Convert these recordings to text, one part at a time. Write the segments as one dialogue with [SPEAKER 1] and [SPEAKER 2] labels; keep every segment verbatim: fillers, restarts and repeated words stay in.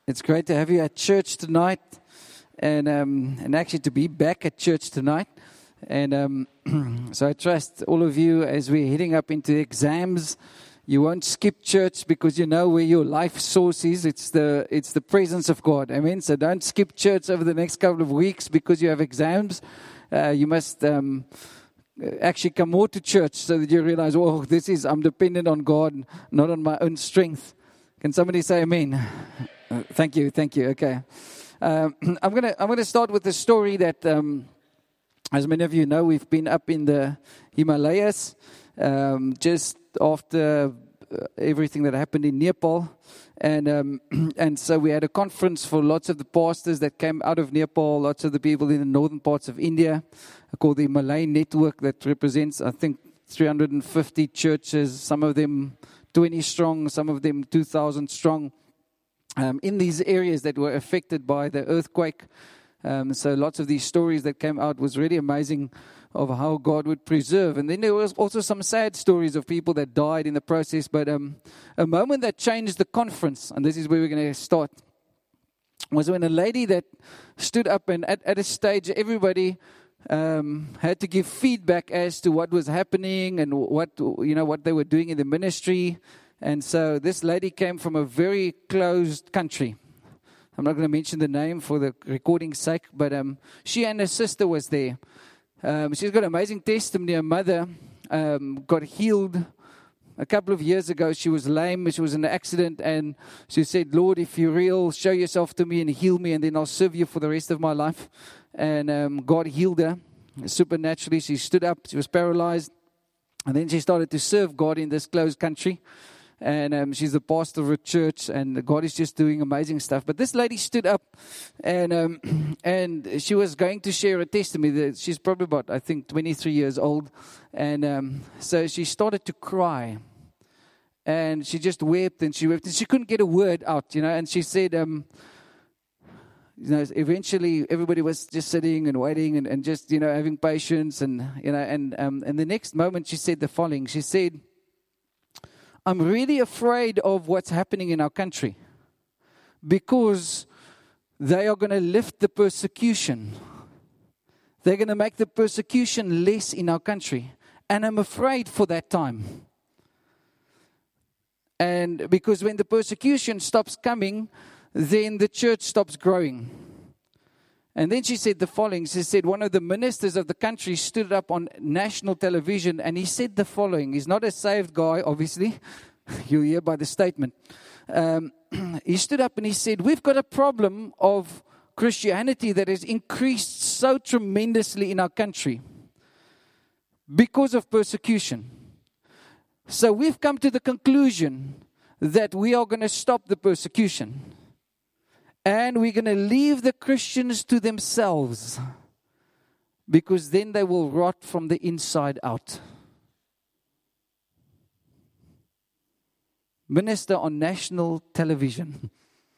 [SPEAKER 1] It's great to have you at church tonight, and um, and actually to be back at church tonight. And um, so I trust all of you as we're heading up into exams, you won't skip church because you know where your life source is. It's the it's the presence of God. Amen. So don't skip church over the next couple of weeks because you have exams. Uh, you must um, actually come more to church so that you realize, oh, this is I'm dependent on God, not on my own strength. Can somebody say amen? Uh, thank you, thank you. Okay, um, I'm gonna I'm gonna start with a story that, um, as many of you know, we've been up in the Himalayas um, just after uh, everything that happened in Nepal, and um, and so we had a conference for lots of the pastors that came out of Nepal, lots of the people in the northern parts of India, called the Malay Network, that represents I think three hundred fifty churches, some of them twenty strong, some of them two thousand strong. Um, in these areas that were affected by the earthquake. Um, so lots of these stories that came out was really amazing of how God would preserve. And then there was also some sad stories of people that died in the process. But um, a moment that changed the conference, and this is where we're going to start, was when a lady that stood up and at, at a stage everybody um, had to give feedback as to what was happening and what, you know, what they were doing in the ministry. And so this lady came from a very closed country. I'm not going to mention the name for the recording's sake, but um, she and her sister was there. Um, she's got amazing testimony. Her mother um, got healed a couple of years ago. She was lame. She was in an accident, and she said, Lord, if you're real, show yourself to me and heal me, and then I'll serve you for the rest of my life. And um, God healed her supernaturally. She stood up. She was paralyzed. And then she started to serve God in this closed country. And um, she's the pastor of a church, and God is just doing amazing stuff. But this lady stood up, and um, and she was going to share a testimony. That she's probably about, I think, twenty-three years old. And um, so she started to cry. And she just wept, and she wept. And she couldn't get a word out, you know. And she said, um, you know, eventually everybody was just sitting and waiting and, and just, you know, having patience. And, you know, and, um, and the next moment she said the following. She said, I'm really afraid of what's happening in our country because they are going to lift the persecution. They're going to make the persecution less in our country. And I'm afraid for that time. And because when the persecution stops coming, then the church stops growing. And then she said the following. She said one of the ministers of the country stood up on national television and he said the following. He's not a saved guy, obviously. You'll hear by the statement. Um, he stood up and he said, we've got a problem of Christianity that has increased so tremendously in our country because of persecution. So we've come to the conclusion that we are going to stop the persecution. And we're going to leave the Christians to themselves because then they will rot from the inside out. Minister on national television.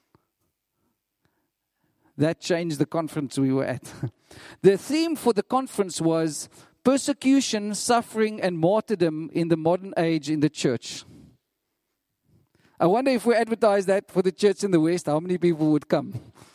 [SPEAKER 1] That changed the conference we were at. The theme for the conference was persecution, suffering, and martyrdom in the modern age in the church. I wonder if we advertise that for the church in the West, how many people would come?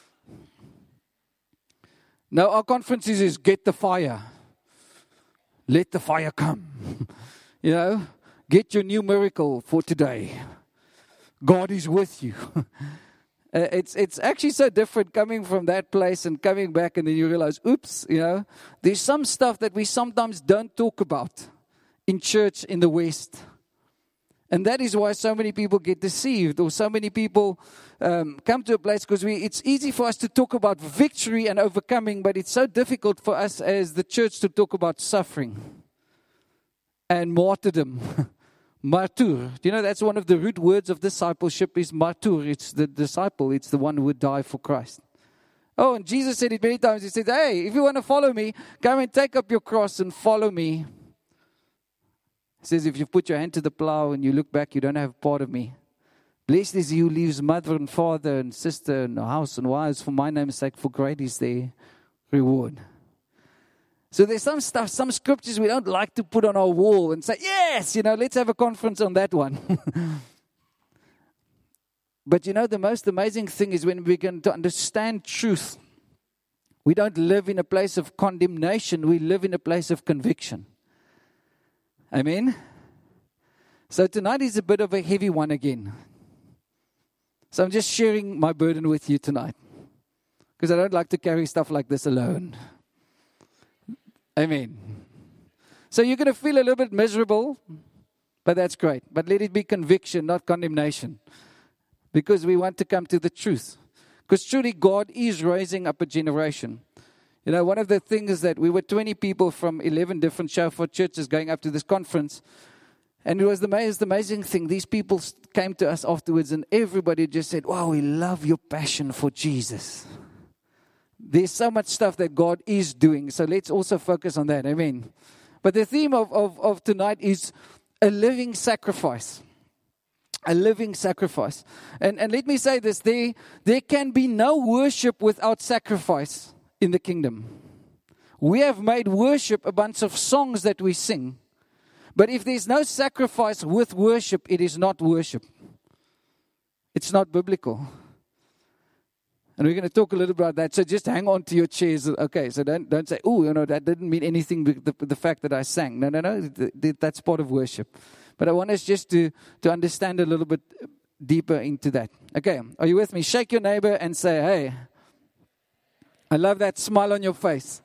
[SPEAKER 1] Now, our conference is get the fire. Let the fire come. You know, get your new miracle for today. God is with you. uh, it's it's actually so different coming from that place and coming back, and then you realize, oops, you know, there's some stuff that we sometimes don't talk about in church in the West. And that is why so many people get deceived, or so many people um, come to a place because we. It's easy for us to talk about victory and overcoming, but it's so difficult for us as the church to talk about suffering and martyrdom. Martyr. Do you know that's one of the root words of discipleship is martyr. It's the disciple. It's the one who would die for Christ. Oh, and Jesus said it many times. He said, hey, if you want to follow me, come and take up your cross and follow me. It says, if you put your hand to the plow and you look back, you don't have part of me. Blessed is he who leaves mother and father and sister and house and wives for my name's sake, for great is their reward. So there's some stuff, some scriptures we don't like to put on our wall and say, yes, you know, let's have a conference on that one. But you know, the most amazing thing is when we begin to understand truth, we don't live in a place of condemnation. We live in a place of conviction. Amen? So tonight is a bit of a heavy one again. So I'm just sharing my burden with you tonight. Because I don't like to carry stuff like this alone. Amen. So you're going to feel a little bit miserable, but that's great. But let it be conviction, not condemnation. Because we want to come to the truth. Because truly God is raising up a generation. You know, one of the things that we were twenty people from eleven different Shofar churches going up to this conference. And it was the most amazing thing. These people came to us afterwards and everybody just said, wow, we love your passion for Jesus. There's so much stuff that God is doing. So let's also focus on that. Amen. But the theme of, of, of tonight is a living sacrifice. A living sacrifice. And, and let me say this. There, there can be no worship without sacrifice in the kingdom. We have made worship a bunch of songs that we sing. But if there's no sacrifice with worship, it is not worship. It's not biblical. And we're going to talk a little about that. So just hang on to your chairs. Okay, so don't don't say, oh, you know, that didn't mean anything with the, the fact that I sang. No, no, no. That's part of worship. But I want us just to, to understand a little bit deeper into that. Okay, are you with me? Shake your neighbor and say, hey, I love that smile on your face.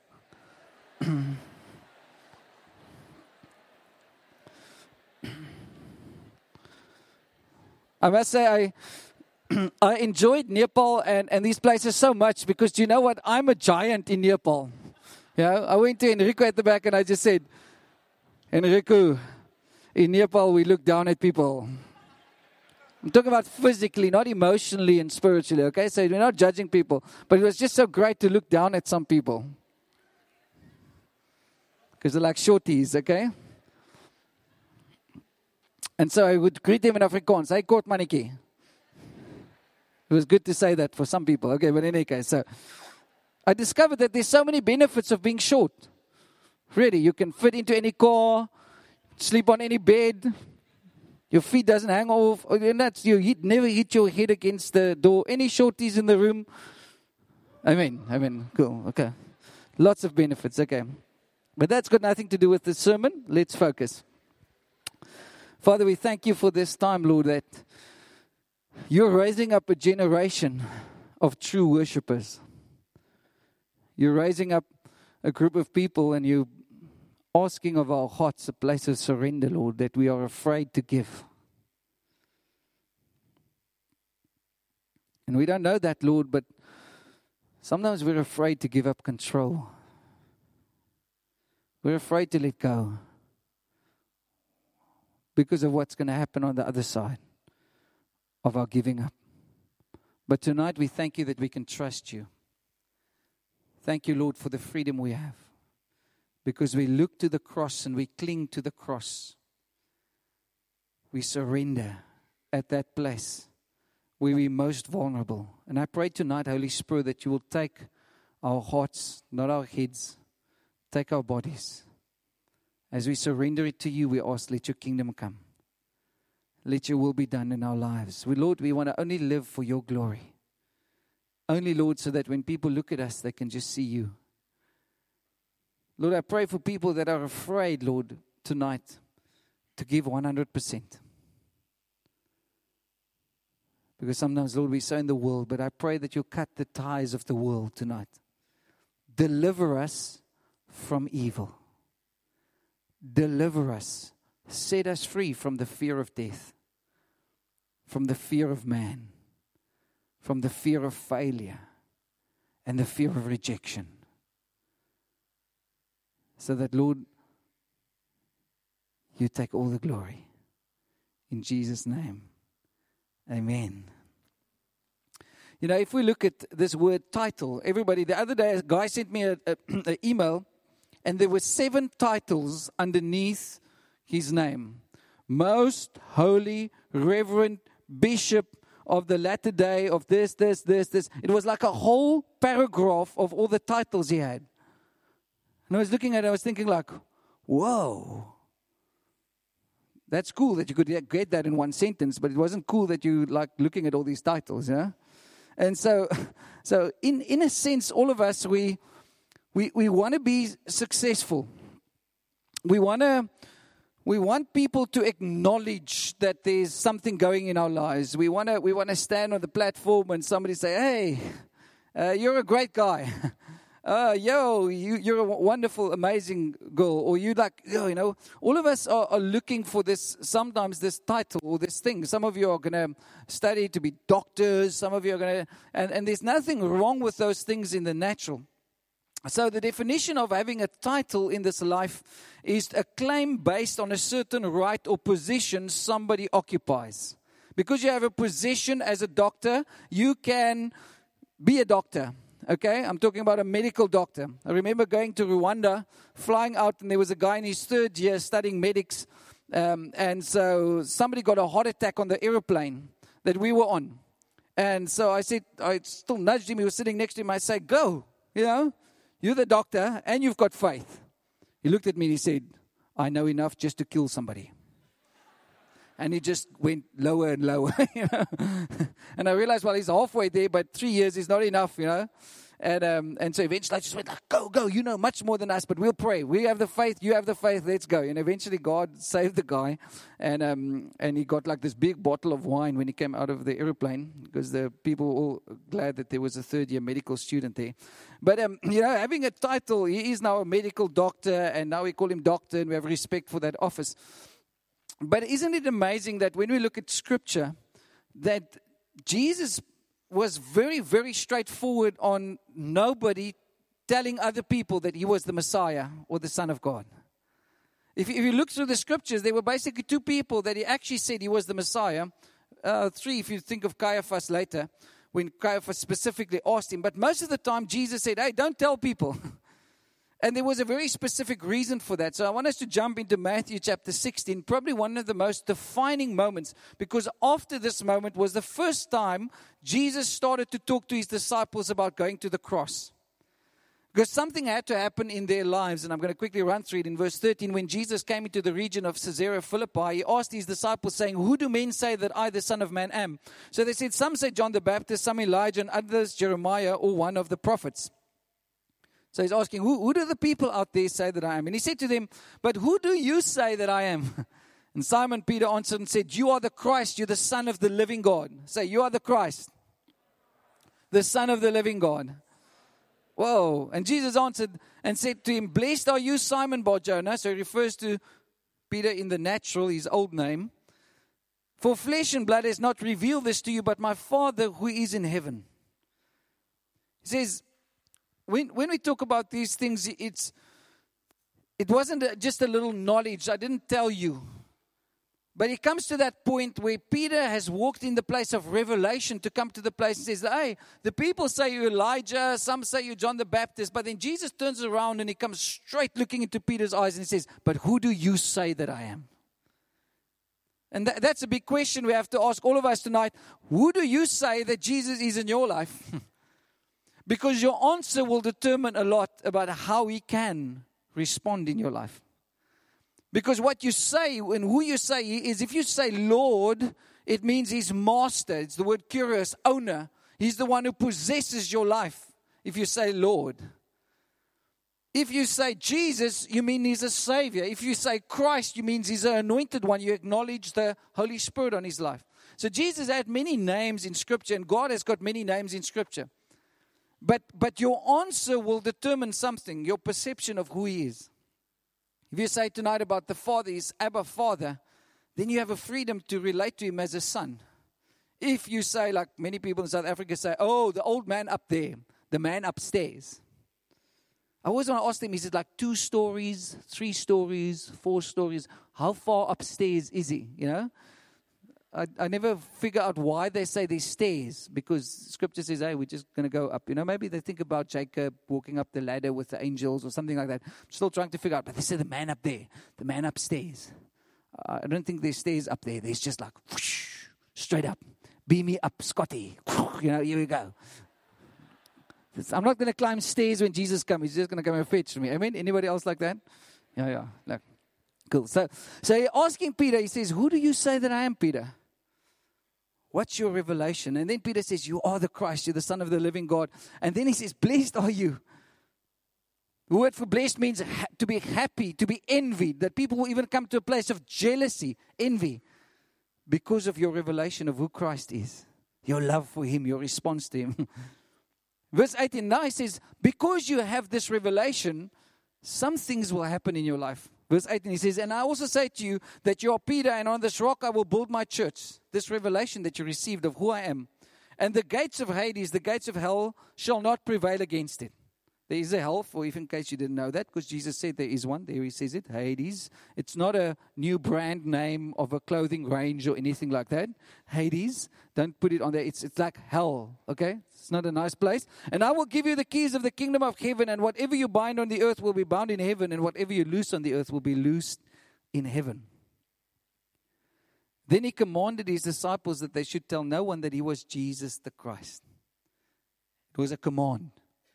[SPEAKER 1] I must say, I I enjoyed Nepal and, and these places so much because, do you know what? I'm a giant in Nepal. Yeah, I went to Enrico at the back and I just said, Enrico, in Nepal we look down at people. I'm talking about physically, not emotionally and spiritually, okay? So we're not judging people. But it was just so great to look down at some people. Because they're like shorties, okay? And so I would greet them in Afrikaans. Hey, kort mannetjie. It was good to say that for some people. Okay, but in any case, so I discovered that there's so many benefits of being short. Really, you can fit into any car, sleep on any bed. Your feet doesn't hang off. And that's, you hit, never hit your head against the door. Any shorties in the room? Amen. Amen. Cool. Okay. Lots of benefits. Okay. But that's got nothing to do with the sermon. Let's focus. Father, we thank you for this time, Lord, that you're raising up a generation of true worshipers. You're raising up a group of people and you're asking of our hearts a place of surrender, Lord, that we are afraid to give. And we don't know that, Lord, but sometimes we're afraid to give up control. We're afraid to let go because of what's going to happen on the other side of our giving up. But tonight we thank you that we can trust you. Thank you, Lord, for the freedom we have. Because we look to the cross and we cling to the cross. We surrender at that place where we're most vulnerable. And I pray tonight, Holy Spirit, that you will take our hearts, not our heads, take our bodies. As we surrender it to you, we ask, let your kingdom come. Let your will be done in our lives. We, Lord, we want to only live for your glory. Only, Lord, so that when people look at us, they can just see you. Lord, I pray for people that are afraid, Lord, tonight to give one hundred percent. Because sometimes, Lord, we sow in the world, but I pray that you'll cut the ties of the world tonight. Deliver us from evil. Deliver us. Set us free from the fear of death, from the fear of man, from the fear of failure, and the fear of rejection. So that, Lord, you take all the glory. In Jesus' name, amen. You know, if we look at this word title, everybody, the other day a guy sent me an email, and there were seven titles underneath his name. Most Holy Reverend Bishop of the latter day of this, this, this, this. It was like a whole paragraph of all the titles he had. And I was looking at it, I was thinking like, whoa. That's cool that you could get that in one sentence, but it wasn't cool that you like looking at all these titles, you know? And so, so in, in a sense, all of us, we we, we want to be successful. We want to we want people to acknowledge that there's something going in our lives. We want to we want to stand on the platform and somebody say, "Hey, uh, you're a great guy." Uh, yo, you, you're a wonderful, amazing girl. Or you like, yo, you know, all of us are, are looking for this, sometimes this title or this thing. Some of you are going to study to be doctors. Some of you are going to, and, and there's nothing wrong with those things in the natural. So the definition of having a title in this life is a claim based on a certain right or position somebody occupies. Because you have a position as a doctor, you can be a doctor. Okay, I'm talking about a medical doctor. I remember going to Rwanda, flying out, and there was a guy in his third year studying medics. Um, and so somebody got a heart attack on the airplane that we were on. And so I said, I still nudged him. He was sitting next to him. I said, go, you know, you're the doctor and you've got faith. He looked at me and he said, I know enough just to kill somebody. And he just went lower and lower, you know. And I realized, well, he's halfway there, but three years is not enough, you know. And um, and so eventually I just went like, go, go, you know much more than us, but we'll pray. We have the faith, you have the faith, let's go. And eventually God saved the guy. And um, and he got like this big bottle of wine when he came out of the airplane, because the people were all glad that there was a third year medical student there. But, um, you know, having a title, he is now a medical doctor, and now we call him doctor, and we have respect for that office. But isn't it amazing that when we look at Scripture, that Jesus was very, very straightforward on nobody telling other people that he was the Messiah or the Son of God. If, if you look through the Scriptures, there were basically two people that he actually said he was the Messiah. Uh, three, if you think of Caiaphas later, when Caiaphas specifically asked him. But most of the time, Jesus said, hey, don't tell people. And there was a very specific reason for that. So I want us to jump into Matthew chapter sixteen, probably one of the most defining moments, because after this moment was the first time Jesus started to talk to his disciples about going to the cross. Because something had to happen in their lives, and I'm going to quickly run through it. In verse thirteen, when Jesus came into the region of Caesarea Philippi, he asked his disciples, saying, who do men say that I, the Son of Man, am? So they said, some say John the Baptist, some Elijah, and others Jeremiah, or one of the prophets. So he's asking, who, who do the people out there say that I am? And he said to them, but who do you say that I am? And Simon Peter answered and said, you are the Christ, you're the Son of the living God. Say, you are the Christ, the Son of the living God. Whoa. And Jesus answered and said to him, blessed are you, Simon Bar-Jonah. So he refers to Peter in the natural, his old name. For flesh and blood has not revealed this to you, but my Father who is in heaven. He says, When when we talk about these things, it's it wasn't just a little knowledge. I didn't tell you. But it comes to that point where Peter has walked in the place of revelation to come to the place and says, hey, the people say you're Elijah, some say you're John the Baptist. But then Jesus turns around and he comes straight looking into Peter's eyes and he says, but who do you say that I am? And that, that's a big question we have to ask all of us tonight. Who do you say that Jesus is in your life? Because your answer will determine a lot about how he can respond in your life. Because what you say and who you say is, if you say Lord, it means he's master. It's the word curious, owner. He's the one who possesses your life if you say Lord. If you say Jesus, you mean he's a savior. If you say Christ, you mean he's an anointed one. You acknowledge the Holy Spirit on his life. So Jesus had many names in Scripture, and God has got many names in Scripture. But but your answer will determine something, your perception of who he is. If you say tonight about the Father is Abba Father, then you have a freedom to relate to him as a son. If you say, like many people in South Africa say, oh, the old man up there, the man upstairs. I always want to ask them, is it like two stories, three stories, four stories? How far upstairs is he, you know? I, I never figure out why they say there's stairs, because Scripture says, hey, we're just going to go up. You know, maybe they think about Jacob walking up the ladder with the angels or something like that. I'm still trying to figure out, but they say the man up there, the man upstairs. Uh, I don't think there's stairs up there. There's just like, whoosh, straight up. Beam me up, Scotty. You know, here we go. I'm not going to climb stairs when Jesus comes. He's just going to come and fetch me. Amen? Anybody else like that? Yeah, yeah. Look. Cool. So, so you're asking Peter, he says, who do you say that I am, Peter? What's your revelation? And then Peter says, you are the Christ, you're the Son of the living God. And then he says, blessed are you. The word for blessed means ha- to be happy, to be envied, that people will even come to a place of jealousy, envy, because of your revelation of who Christ is, your love for Him, your response to Him. Verse eighteen now says, because you have this revelation, some things will happen in your life. Verse eighteen, he says, and I also say to you that you are Peter, and on this rock I will build my church. This revelation that you received of who I am. And the gates of Hades, the gates of hell, shall not prevail against it. There is a hell, for if in case you didn't know that, because Jesus said there is one. There he says it, Hades. It's not a new brand name of a clothing range or anything like that. Hades, don't put it on there. It's, it's like hell, okay? It's not a nice place. And I will give you the keys of the kingdom of heaven, and whatever you bind on the earth will be bound in heaven, and whatever you loose on the earth will be loosed in heaven. Then he commanded his disciples that they should tell no one that he was Jesus the Christ. It was a command.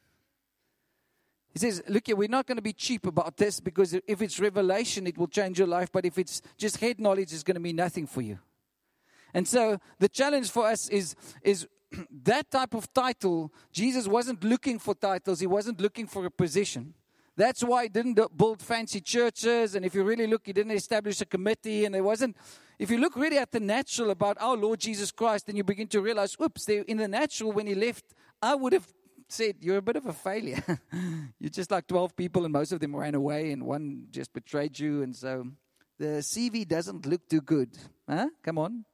[SPEAKER 1] He says, look here, we're not going to be cheap about this, because if it's revelation, it will change your life. But if it's just head knowledge, it's going to mean nothing for you. And so the challenge for us is, is that type of title. Jesus wasn't looking for titles. He wasn't looking for a position. That's why he didn't build fancy churches. And if you really look, he didn't establish a committee. And there wasn't, if you look really at the natural about our Lord Jesus Christ, then you begin to realize, oops, in the natural, when he left, I would have said, you're a bit of a failure. You're just like twelve people, and most of them ran away, and one just betrayed you. And so the C V doesn't look too good. Huh? Come on.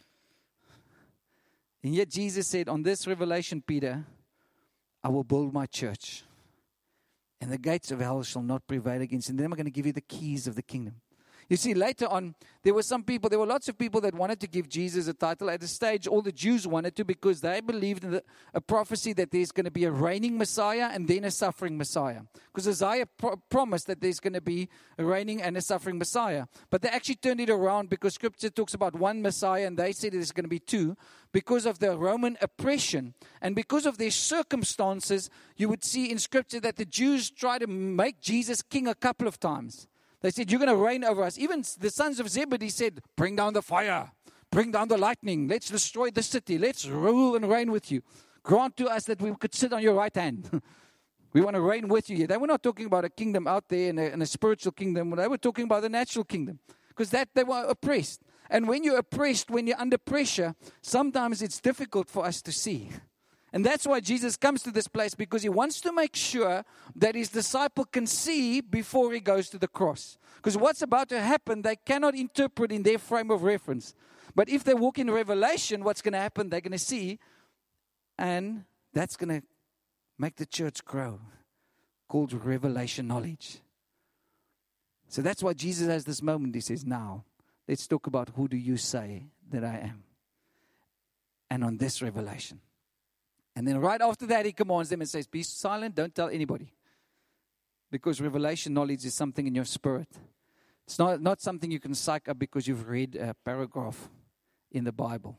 [SPEAKER 1] And yet Jesus said, on this revelation, Peter, I will build my church, and the gates of hell shall not prevail against it. And then I'm going to give you the keys of the kingdom. You see, later on, there were some people, there were lots of people that wanted to give Jesus a title. At a stage, all the Jews wanted to, because they believed in the, a prophecy that there's going to be a reigning Messiah and then a suffering Messiah. Because Isaiah pro- promised that there's going to be a reigning and a suffering Messiah. But they actually turned it around, because Scripture talks about one Messiah, and they said there's going to be two, because of the Roman oppression. And because of their circumstances, you would see in Scripture that the Jews tried to make Jesus king a couple of times. They said, you're going to reign over us. Even the sons of Zebedee said, bring down the fire. Bring down the lightning. Let's destroy the city. Let's rule and reign with you. Grant to us that we could sit on your right hand. We want to reign with you. They were not talking about a kingdom out there and a, and a spiritual kingdom. They were talking about the natural kingdom. Because that they were oppressed. And when you're oppressed, when you're under pressure, sometimes it's difficult for us to see. And that's why Jesus comes to this place, because he wants to make sure that his disciple can see before he goes to the cross. Because what's about to happen, they cannot interpret in their frame of reference. But if they walk in revelation, what's going to happen, they're going to see. And that's going to make the church grow, called revelation knowledge. So that's why Jesus has this moment. He says, now, let's talk about who do you say that I am. And on this revelation. And then right after that, he commands them and says, be silent, don't tell anybody. Because revelation knowledge is something in your spirit. It's not, not something you can psych up because you've read a paragraph in the Bible.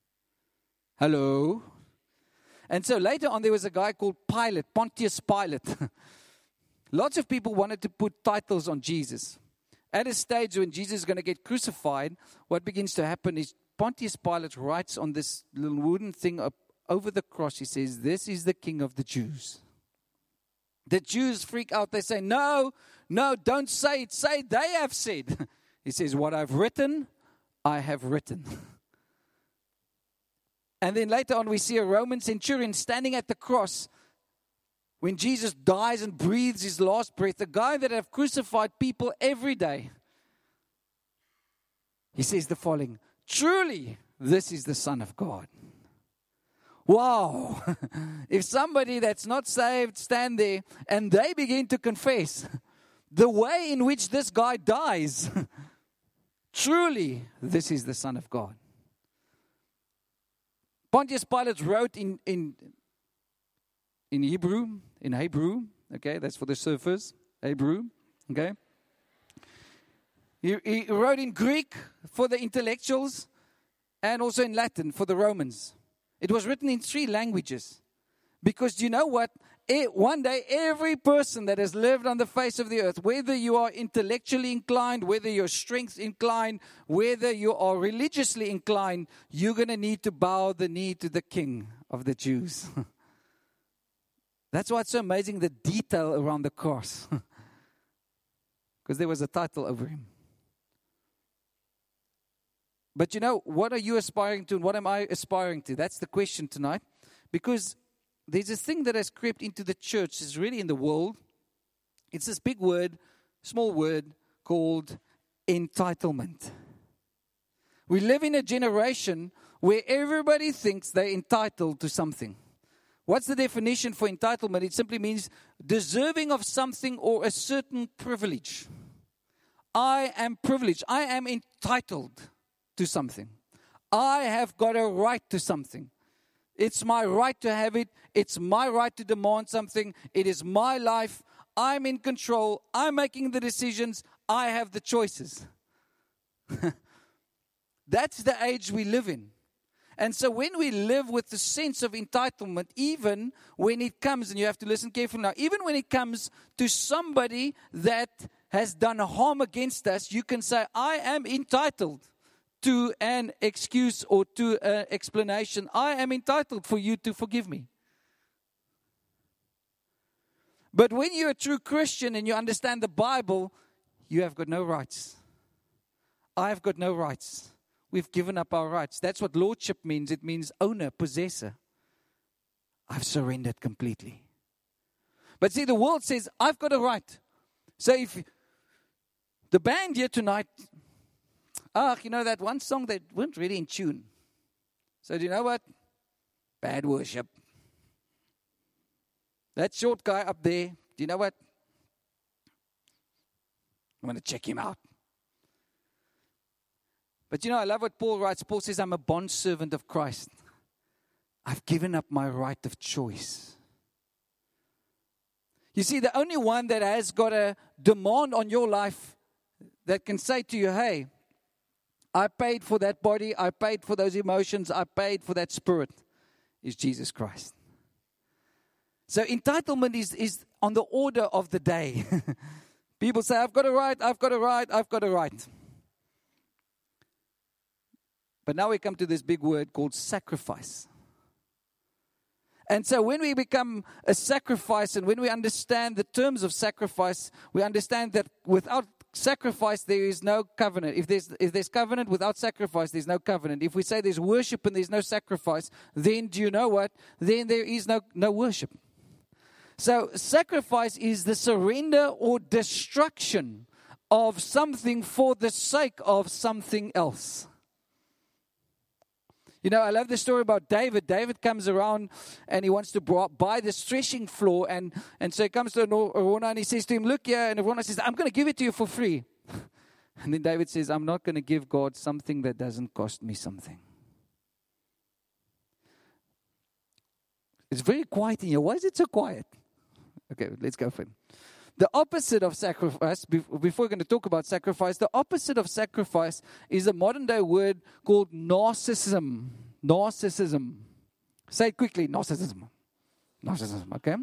[SPEAKER 1] Hello? And so later on, there was a guy called Pilate, Pontius Pilate. Lots of people wanted to put titles on Jesus. At a stage when Jesus is going to get crucified, what begins to happen is Pontius Pilate writes on this little wooden thing up over the cross, he says, this is the King of the Jews. The Jews freak out. They say, no, no, don't say it. Say they have said. He says, what I've written, I have written. And then later on, we see a Roman centurion standing at the cross when Jesus dies and breathes his last breath. The guy that have crucified people every day. He says the following, truly, this is the Son of God. Wow, if somebody that's not saved stand there and they begin to confess the way in which this guy dies, truly, this is the Son of God. Pontius Pilate wrote in, in, in Hebrew, in Hebrew, okay, that's for the surfers, Hebrew, okay. He, he wrote in Greek for the intellectuals and also in Latin for the Romans. It was written in three languages. Because do you know what? It, one day, every person that has lived on the face of the earth, whether you are intellectually inclined, whether you're strength inclined, whether you are religiously inclined, you're going to need to bow the knee to the King of the Jews. That's why it's so amazing, the detail around the cross. Because there was a title over him. But you know, what are you aspiring to and what am I aspiring to? That's the question tonight. Because there's this thing that has crept into the church, is really in the world. It's this big word, small word, called entitlement. We live in a generation where everybody thinks they're entitled to something. What's the definition for entitlement? It simply means deserving of something or a certain privilege. I am privileged. I am entitled to something. I have got a right to something. It's my right to have it. It's my right to demand something. It is my life. I'm in control. I'm making the decisions. I have the choices. That's the age we live in. And so when we live with the sense of entitlement, even when it comes, and you have to listen carefully now, even when it comes to somebody that has done harm against us, you can say, I am entitled to an excuse or to an explanation. I am entitled for you to forgive me. But when you're a true Christian and you understand the Bible, you have got no rights. I have got no rights. We've given up our rights. That's what lordship means. It means owner, possessor. I've surrendered completely. But see, the world says, I've got a right. So if the band here tonight, ah, you know that one song that weren't really in tune. So do you know what? Bad worship. That short guy up there, do you know what? I'm going to check him out. But you know, I love what Paul writes. Paul says, I'm a bondservant of Christ. I've given up my right of choice. You see, the only one that has got a demand on your life that can say to you, hey, I paid for that body, I paid for those emotions, I paid for that spirit, is Jesus Christ. So entitlement is, is on the order of the day. People say, I've got a right, I've got a right, I've got a right. But now we come to this big word called sacrifice. And so when we become a sacrifice and when we understand the terms of sacrifice, we understand that without sacrifice, there is no covenant. If there's if there's covenant without sacrifice, there's no covenant. If we say there's worship and there's no sacrifice, then do you know what? Then there is no, no worship. So sacrifice is the surrender or destruction of something for the sake of something else. You know, I love the story about David. David comes around and he wants to buy this threshing floor. And, and so he comes to Araunah and he says to him, look here. And Araunah says, I'm going to give it to you for free. And then David says, I'm not going to give God something that doesn't cost me something. It's very quiet in here. Why is it so quiet? Okay, let's go for it. The opposite of sacrifice, before we're going to talk about sacrifice, the opposite of sacrifice is a modern day word called narcissism. Narcissism. Say it quickly, narcissism. Narcissism, okay?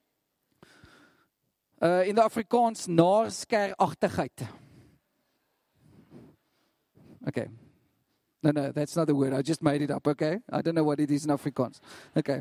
[SPEAKER 1] Uh, in the Afrikaans, naarskieragtigheid. Okay. No, no, that's not the word. I just made it up, okay? I don't know what it is in Afrikaans. Okay.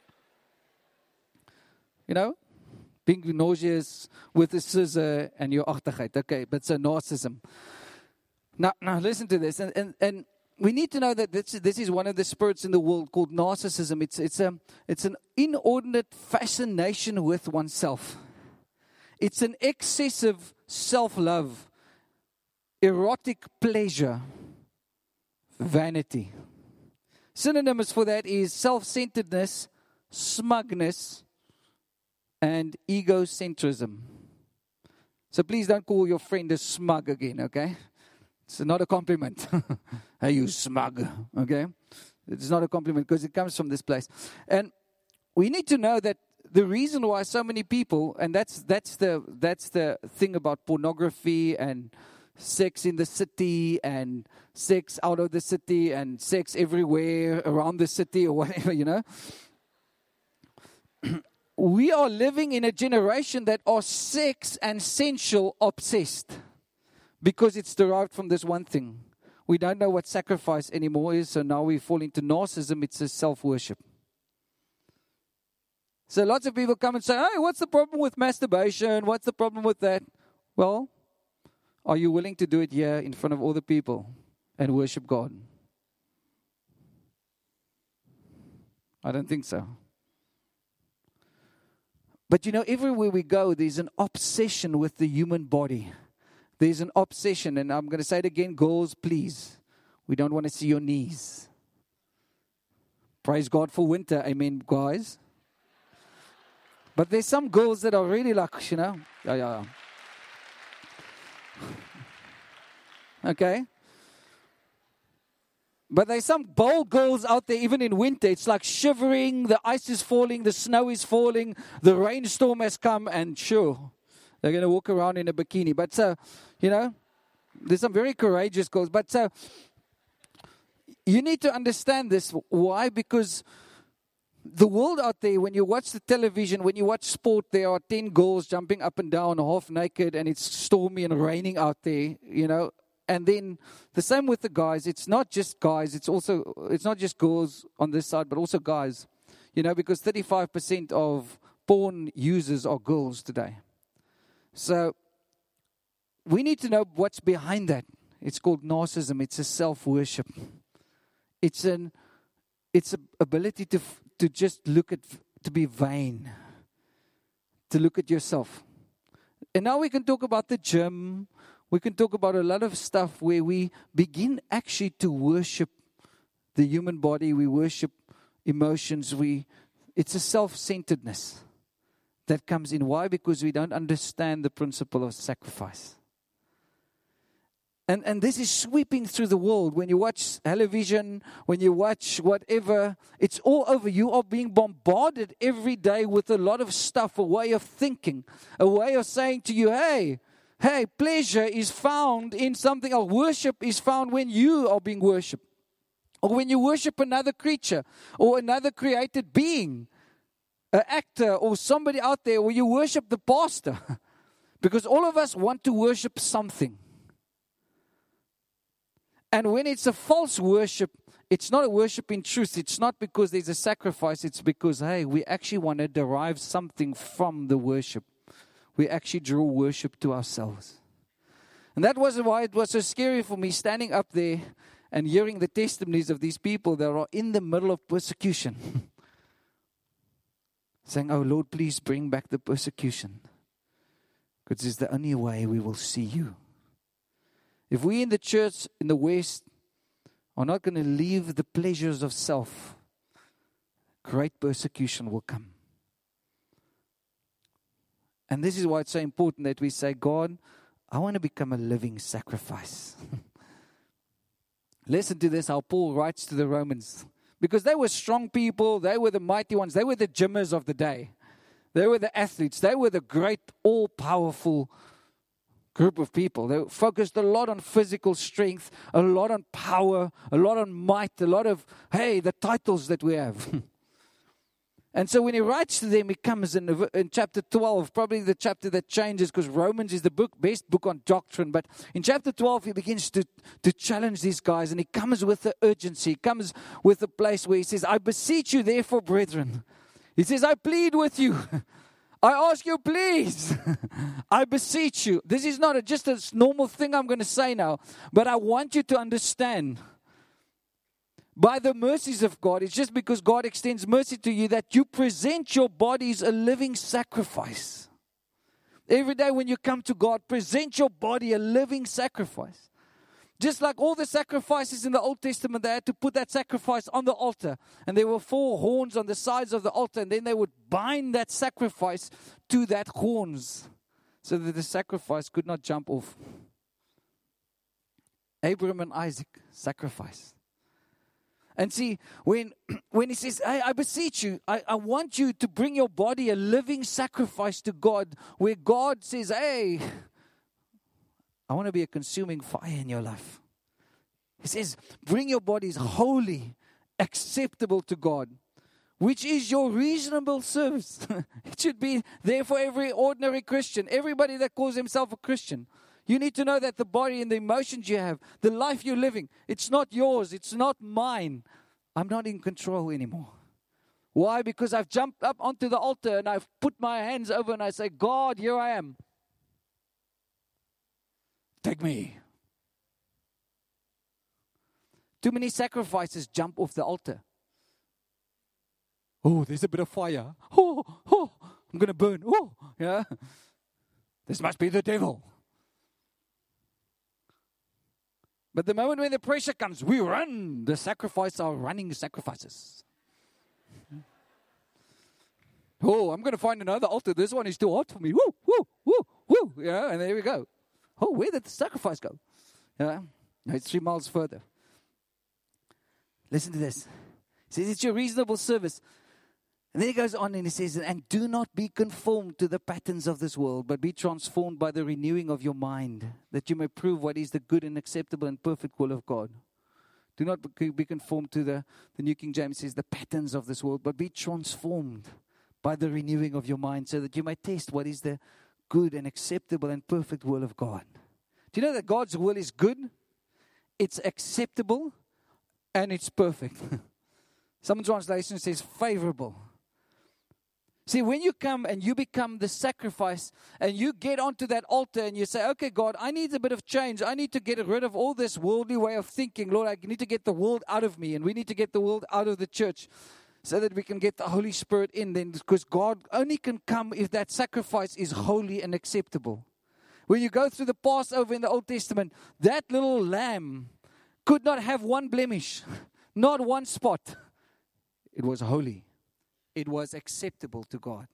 [SPEAKER 1] You know? Being nauseous with a scissor and your achtigheid. Okay, but it's a narcissism. Now, now listen to this. And, and, and we need to know that this, this is one of the spirits in the world called narcissism. It's, it's, a, it's an inordinate fascination with oneself. It's an excessive self-love, erotic pleasure, vanity. Synonyms for that is self-centeredness, smugness, and egocentrism. So please don't call your friend a smug again, okay? It's not a compliment. Hey, you smug, okay? It's not a compliment because it comes from this place. And we need to know that the reason why so many people, and that's that's the that's the thing about pornography and sex in the city and sex out of the city and sex everywhere around the city or whatever, you know. we are living in a generation that are sex and sensual obsessed because it's derived from this one thing. We don't know what sacrifice anymore is, so now we fall into narcissism. It's a self-worship. So lots of people come and say, hey, what's the problem with masturbation? What's the problem with that? Well, are you willing to do it here in front of all the people and worship God? I don't think so. But you know, everywhere we go, there's an obsession with the human body. There's an obsession, and I'm going to say it again, girls, please. We don't want to see your knees. Praise God for winter, amen, guys. But there's some girls that are really like, you know, yeah, yeah, yeah. Okay? But there's some bold girls out there, even in winter. It's like shivering, the ice is falling, the snow is falling, the rainstorm has come, and sure, they're going to walk around in a bikini. But so, you know, there's some very courageous girls. But so, you need to understand this. Why? Because the world out there, when you watch the television, when you watch sport, there are ten girls jumping up and down, half naked, and it's stormy and raining out there, you know. And then the same with the guys. It's not just guys. It's also, it's not just girls on this side, but also guys. You know, because thirty-five percent of porn users are girls today. So we need to know what's behind that. It's called narcissism. It's a self-worship. It's an, it's an ability to to just look at, to be vain, to look at yourself. And now we can talk about the gym. We can talk about a lot of stuff where we begin actually to worship the human body. We worship emotions. We, it's a self-centeredness that comes in. Why? Because we don't understand the principle of sacrifice. And and this is sweeping through the world. When you watch television, when you watch whatever, it's all over. You are being bombarded every day with a lot of stuff, a way of thinking, a way of saying to you, hey, hey, pleasure is found in something else. Worship is found when you are being worshipped. Or when you worship another creature or another created being, an actor or somebody out there, or you worship the pastor. Because all of us want to worship something. And when it's a false worship, it's not a worship in truth. It's not because there's a sacrifice. It's because, hey, we actually want to derive something from the worship. We actually draw worship to ourselves. And that was why it was so scary for me standing up there and hearing the testimonies of these people that are in the middle of persecution. Saying, oh Lord, please bring back the persecution. Because it's the only way we will see you. If we in the church in the West are not going to leave the pleasures of self, great persecution will come. And this is why it's so important that we say, God, I want to become a living sacrifice. Listen to this, how Paul writes to the Romans. Because they were strong people, they were the mighty ones, they were the gymmers of the day. They were the athletes, they were the great, all-powerful group of people. They focused a lot on physical strength, a lot on power, a lot on might, a lot of, hey, the titles that we have. And so when he writes to them, he comes in, in chapter twelve, probably the chapter that changes because Romans is the book, best book on doctrine. But in chapter twelve, he begins to, to challenge these guys, and he comes with the urgency. He comes with a place where he says, I beseech you therefore, brethren. He says, I plead with you. I ask you, please. I beseech you. This is not a, just a normal thing I'm going to say now, but I want you to understand. By the mercies of God, it's just because God extends mercy to you that you present your bodies a living sacrifice. Every day when you come to God, present your body a living sacrifice. Just like all the sacrifices in the Old Testament, they had to put that sacrifice on the altar. And there were four horns on the sides of the altar. And then they would bind that sacrifice to that horns so that the sacrifice could not jump off. Abraham and Isaac, sacrifice. And see, when when he says, hey, I beseech you, I, I want you to bring your body a living sacrifice to God, where God says, hey, I want to be a consuming fire in your life. He says, bring your bodies holy, acceptable to God, which is your reasonable service. It should be there for every ordinary Christian, everybody that calls himself a Christian. You need to know that the body and the emotions you have, the life you're living, it's not yours, it's not mine. I'm not in control anymore. Why? Because I've jumped up onto the altar and I've put my hands over and I say, God, here I am. Take me. Too many sacrifices jump off the altar. Oh, there's a bit of fire. Oh, oh, I'm going to burn. Oh, yeah. This must be the devil. But the moment when the pressure comes, we run. The sacrifice are running sacrifices. Oh, I'm going to find another altar. This one is too hot for me. Woo, woo, woo, woo. Yeah, and there we go. Oh, where did the sacrifice go? Yeah, it's three miles further. Listen to this. He says, it's your reasonable service. And then he goes on and he says, and do not be conformed to the patterns of this world, but be transformed by the renewing of your mind, that you may prove what is the good and acceptable and perfect will of God. Do not be conformed to the, the New King James says, the patterns of this world, but be transformed by the renewing of your mind, so that you may test what is the good and acceptable and perfect will of God. Do you know that God's will is good, it's acceptable, and it's perfect? Some translation says favorable. See, when you come and you become the sacrifice and you get onto that altar and you say, okay, God, I need a bit of change. I need to get rid of all this worldly way of thinking. Lord, I need to get the world out of me, and we need to get the world out of the church so that we can get the Holy Spirit in then, because God only can come if that sacrifice is holy and acceptable. When you go through the Passover in the Old Testament, that little lamb could not have one blemish, not one spot. It was holy. It was acceptable to God.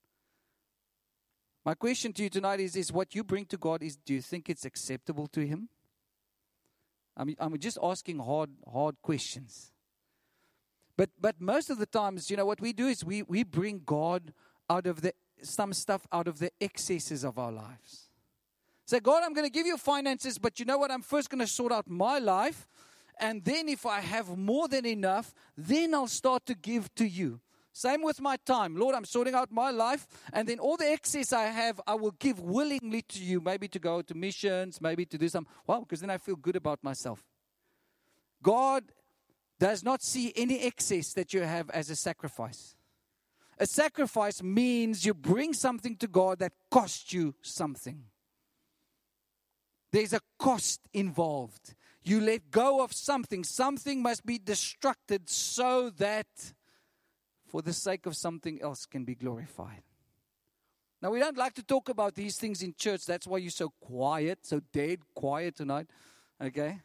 [SPEAKER 1] My question to you tonight is, is what you bring to God, is do you think it's acceptable to Him? I mean, I'm just asking hard, hard questions. But but most of the times, you know, what we do is we, we bring God out of the some stuff out of the excesses of our lives. Say, God, I'm going to give you finances, but you know what? I'm first going to sort out my life. And then if I have more than enough, then I'll start to give to you. Same with my time. Lord, I'm sorting out my life, and then all the excess I have, I will give willingly to you. Maybe to go to missions, maybe to do some. Well, because then I feel good about myself. God does not see any excess that you have as a sacrifice. A sacrifice means you bring something to God that costs you something. There's a cost involved. You let go of something. Something must be destructed so that for the sake of something else can be glorified. Now, we don't like to talk about these things in church. That's why you're so quiet, so dead quiet tonight. Okay?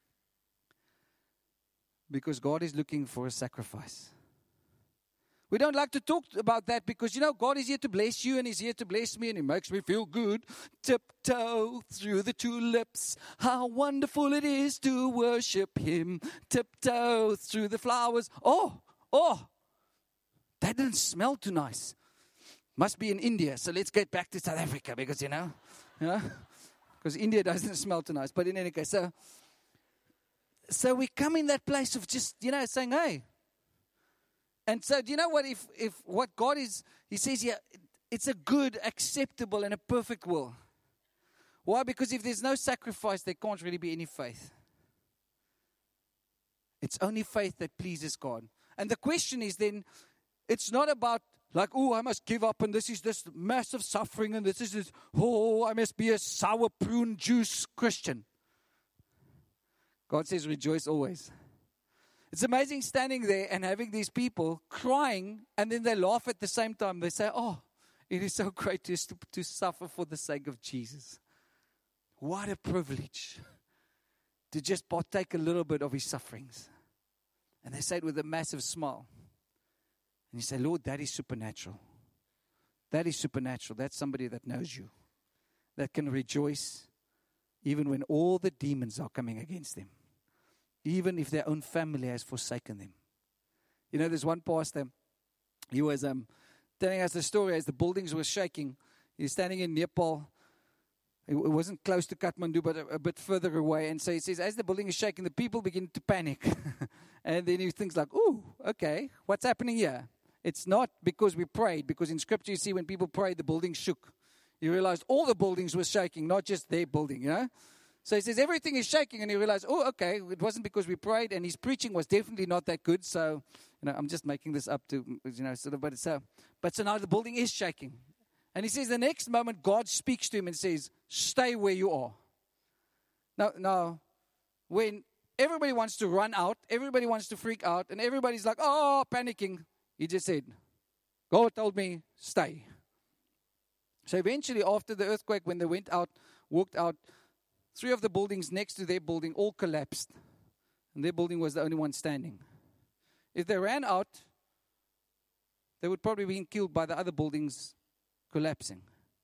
[SPEAKER 1] Because God is looking for a sacrifice. We don't like to talk about that because, you know, God is here to bless you and He's here to bless me and He makes me feel good. Tiptoe through the tulips, how wonderful it is to worship Him. Tiptoe through the flowers. Oh, oh, that didn't smell too nice. Must be in India, so let's get back to South Africa because, you know, yeah, because India doesn't smell too nice. But in any case, so, so we come in that place of just, you know, saying, hey. And so, do you know what? If if what God is, He says here, it's a good, acceptable, and a perfect will. Why? Because if there's no sacrifice, there can't really be any faith. It's only faith that pleases God. And the question is then, it's not about like, oh, I must give up, and this is this massive suffering, and this is this, oh, I must be a sour prune juice Christian. God says, rejoice always. It's amazing standing there and having these people crying, and then they laugh at the same time. They say, oh, it is so great to, to suffer for the sake of Jesus. What a privilege to just partake a little bit of His sufferings. And they say it with a massive smile. And you say, Lord, that is supernatural. That is supernatural. That's somebody that knows you, that can rejoice even when all the demons are coming against them. Even if their own family has forsaken them. You know, there's one pastor, he was um, telling us the story as the buildings were shaking. He's standing in Nepal. It wasn't close to Kathmandu, but a, a bit further away. And so he says, as the building is shaking, the people begin to panic. And then he thinks like, ooh, okay, what's happening here? It's not because we prayed, because in Scripture you see when people prayed, the building shook. You realized all the buildings were shaking, not just their building, you know. So he says everything is shaking, and he realized, oh, okay, it wasn't because we prayed, and his preaching was definitely not that good. So, you know, I'm just making this up to, you know, sort of, but so, but so now the building is shaking. And he says the next moment God speaks to him and says, stay where you are. Now, now, when everybody wants to run out, everybody wants to freak out, and everybody's like, oh, panicking, he just said, God told me, stay. So eventually, after the earthquake, when they went out, walked out, three of the buildings next to their building all collapsed. And their building was the only one standing. If they ran out, they would probably be killed by the other buildings collapsing.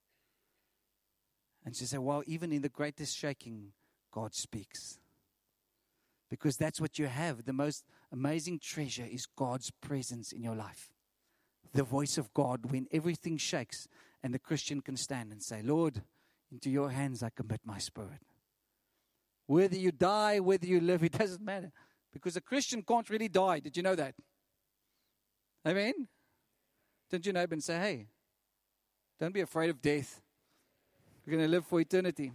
[SPEAKER 1] And she said, well, even in the greatest shaking, God speaks. Because that's what you have. The most amazing treasure is God's presence in your life. The voice of God when everything shakes, and the Christian can stand and say, Lord, into your hands I commit my spirit. Whether you die, whether you live, it doesn't matter. Because a Christian can't really die. Did you know that? Amen? Turn to your neighbor and say, hey, don't be afraid of death. We're going to live for eternity.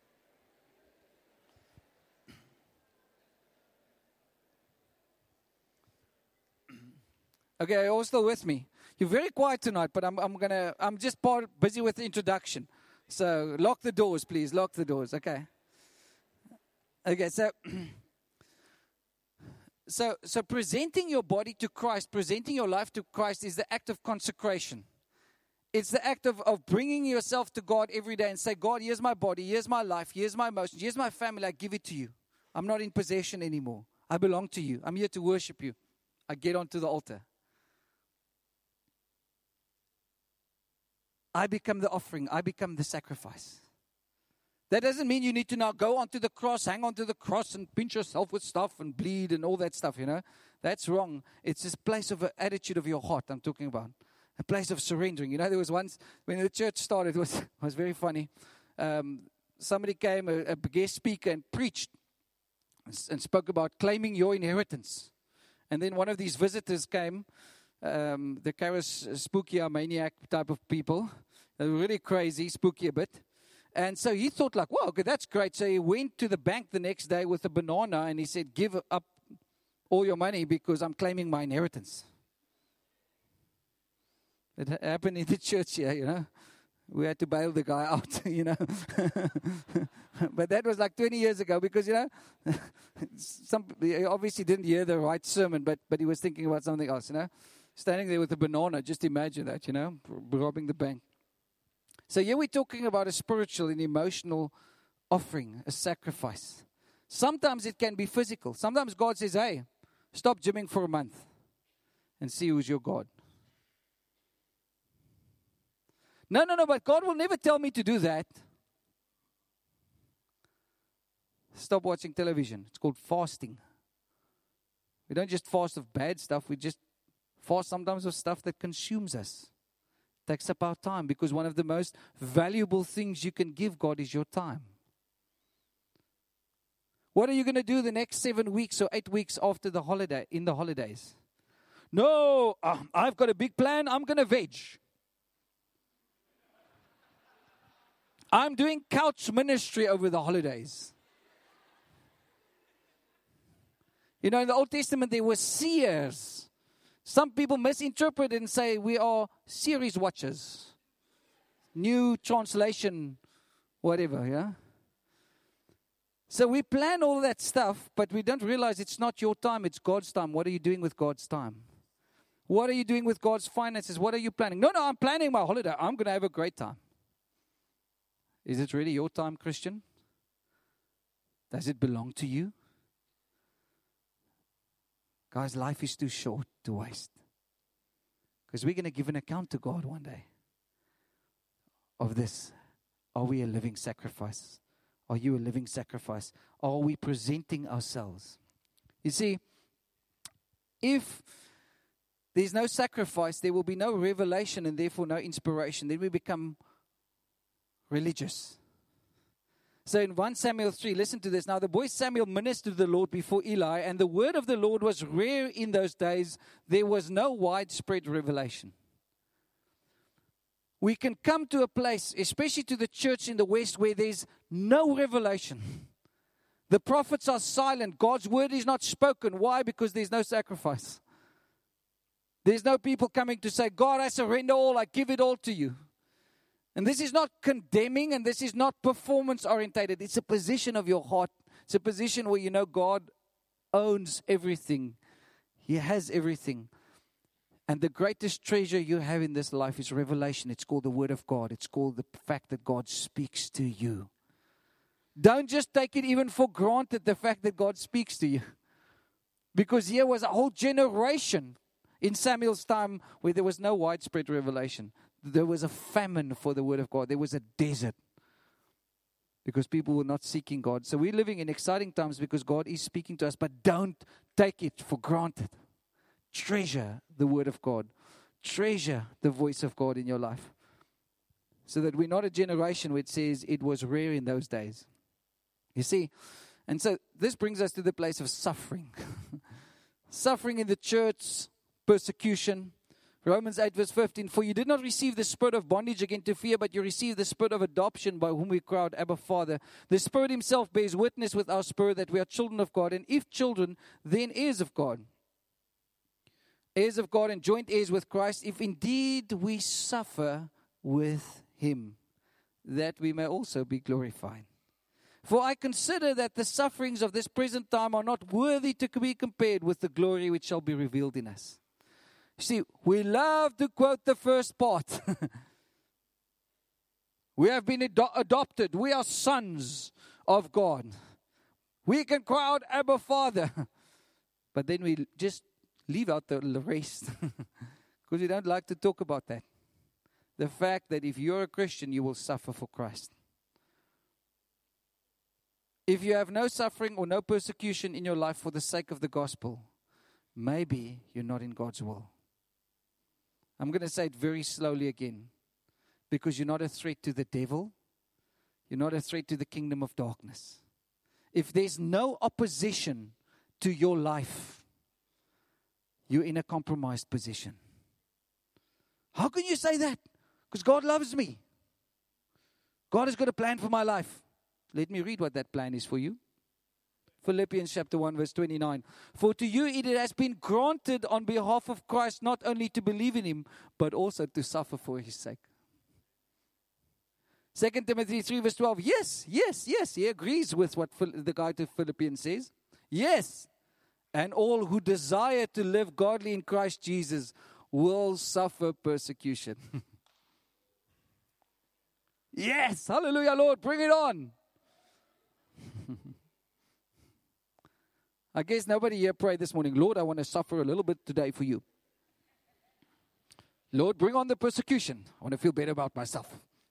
[SPEAKER 1] Okay, are you all still with me? You're very quiet tonight, but I'm I'm gonna I'm just part, busy with the introduction. So lock the doors, please. Lock the doors. Okay. Okay. So so so presenting your body to Christ, presenting your life to Christ, is the act of consecration. It's the act of, of bringing yourself to God every day and say, God, here's my body, here's my life, here's my emotions, here's my family. I give it to you. I'm not in possession anymore. I belong to you. I'm here to worship you. I get onto the altar. I become the offering. I become the sacrifice. That doesn't mean you need to now go onto the cross, hang onto the cross and pinch yourself with stuff and bleed and all that stuff, you know. That's wrong. It's this place of an attitude of your heart I'm talking about. A place of surrendering. You know, there was once, when the church started, it was, it was very funny. Um, somebody came, a, a guest speaker, and preached and spoke about claiming your inheritance. And then one of these visitors came, um, the charis, spooky, maniac type of people. They were really crazy, spooky a bit. And so he thought like, wow, okay, that's great. So he went to the bank the next day with a banana and he said, give up all your money because I'm claiming my inheritance. It happened in the church here, you know. We had to bail the guy out, you know. But that was like twenty years ago because, you know, some he obviously didn't hear the right sermon, but, but he was thinking about something else, you know. Standing there with a banana, just imagine that, you know, robbing the bank. So here we're talking about a spiritual and emotional offering, a sacrifice. Sometimes it can be physical. Sometimes God says, hey, stop gymming for a month and see who's your God. No, no, no, but God will never tell me to do that. Stop watching television. It's called fasting. We don't just fast of bad stuff. We just fast sometimes of stuff that consumes us. Takes up our time, because one of the most valuable things you can give God is your time. What are you going to do the next seven weeks or eight weeks after the holiday, in the holidays? No, uh, I've got a big plan. I'm going to veg. I'm doing couch ministry over the holidays. You know, in the Old Testament, there were seers. Some people misinterpret it and say we are series watchers. New translation, whatever, yeah? So we plan all that stuff, but we don't realize it's not your time, it's God's time. What are you doing with God's time? What are you doing with God's finances? What are you planning? No, no, I'm planning my holiday. I'm going to have a great time. Is it really your time, Christian? Does it belong to you? Guys, life is too short to waste. Because we're going to give an account to God one day of this. Are we a living sacrifice? Are you a living sacrifice? Are we presenting ourselves? You see, if there's no sacrifice, there will be no revelation and therefore no inspiration. Then we become religious. So in First Samuel three, listen to this. Now the boy Samuel ministered to the Lord before Eli, and the word of the Lord was rare in those days. There was no widespread revelation. We can come to a place, especially to the church in the West, where there's no revelation. The prophets are silent. God's word is not spoken. Why? Because there's no sacrifice. There's no people coming to say, God, I surrender all. I give it all to you. And this is not condemning, and this is not performance-orientated. It's a position of your heart. It's a position where you know God owns everything. He has everything. And the greatest treasure you have in this life is revelation. It's called the Word of God. It's called the fact that God speaks to you. Don't just take it even for granted, the fact that God speaks to you. Because here was a whole generation in Samuel's time where there was no widespread revelation. There was a famine for the Word of God. There was a desert because people were not seeking God. So we're living in exciting times because God is speaking to us, but don't take it for granted. Treasure the Word of God. Treasure the voice of God in your life. So that we're not a generation where it says it was rare in those days. You see, and so this brings us to the place of suffering. Suffering in the church, persecution. Romans eight verse fifteen, for you did not receive the spirit of bondage again to fear, but you received the spirit of adoption by whom we cry out, Abba, Father. The Spirit himself bears witness with our spirit that we are children of God, and if children, then heirs of God. Heirs of God and joint heirs with Christ, if indeed we suffer with him, that we may also be glorified. For I consider that the sufferings of this present time are not worthy to be compared with the glory which shall be revealed in us. See, we love to quote the first part. We have been ado- adopted. We are sons of God. We can cry out, Abba, Father. But then we just leave out the rest. Because we don't like to talk about that. The fact that if you're a Christian, you will suffer for Christ. If you have no suffering or no persecution in your life for the sake of the gospel, maybe you're not in God's will. I'm going to say it very slowly again. Because you're not a threat to the devil. You're not a threat to the kingdom of darkness. If there's no opposition to your life, you're in a compromised position. How can you say that? Because God loves me. God has got a plan for my life. Let me read what that plan is for you. Philippians chapter one verse twenty-nine. For to you it has been granted on behalf of Christ not only to believe in him, but also to suffer for his sake. Second Timothy three verse twelve. Yes, yes, yes. He agrees with what the guy to Philippians says. Yes. And all who desire to live godly in Christ Jesus will suffer persecution. Yes. Hallelujah, Lord. Bring it on. I guess nobody here prayed this morning, Lord, I want to suffer a little bit today for you. Lord, bring on the persecution. I want to feel better about myself.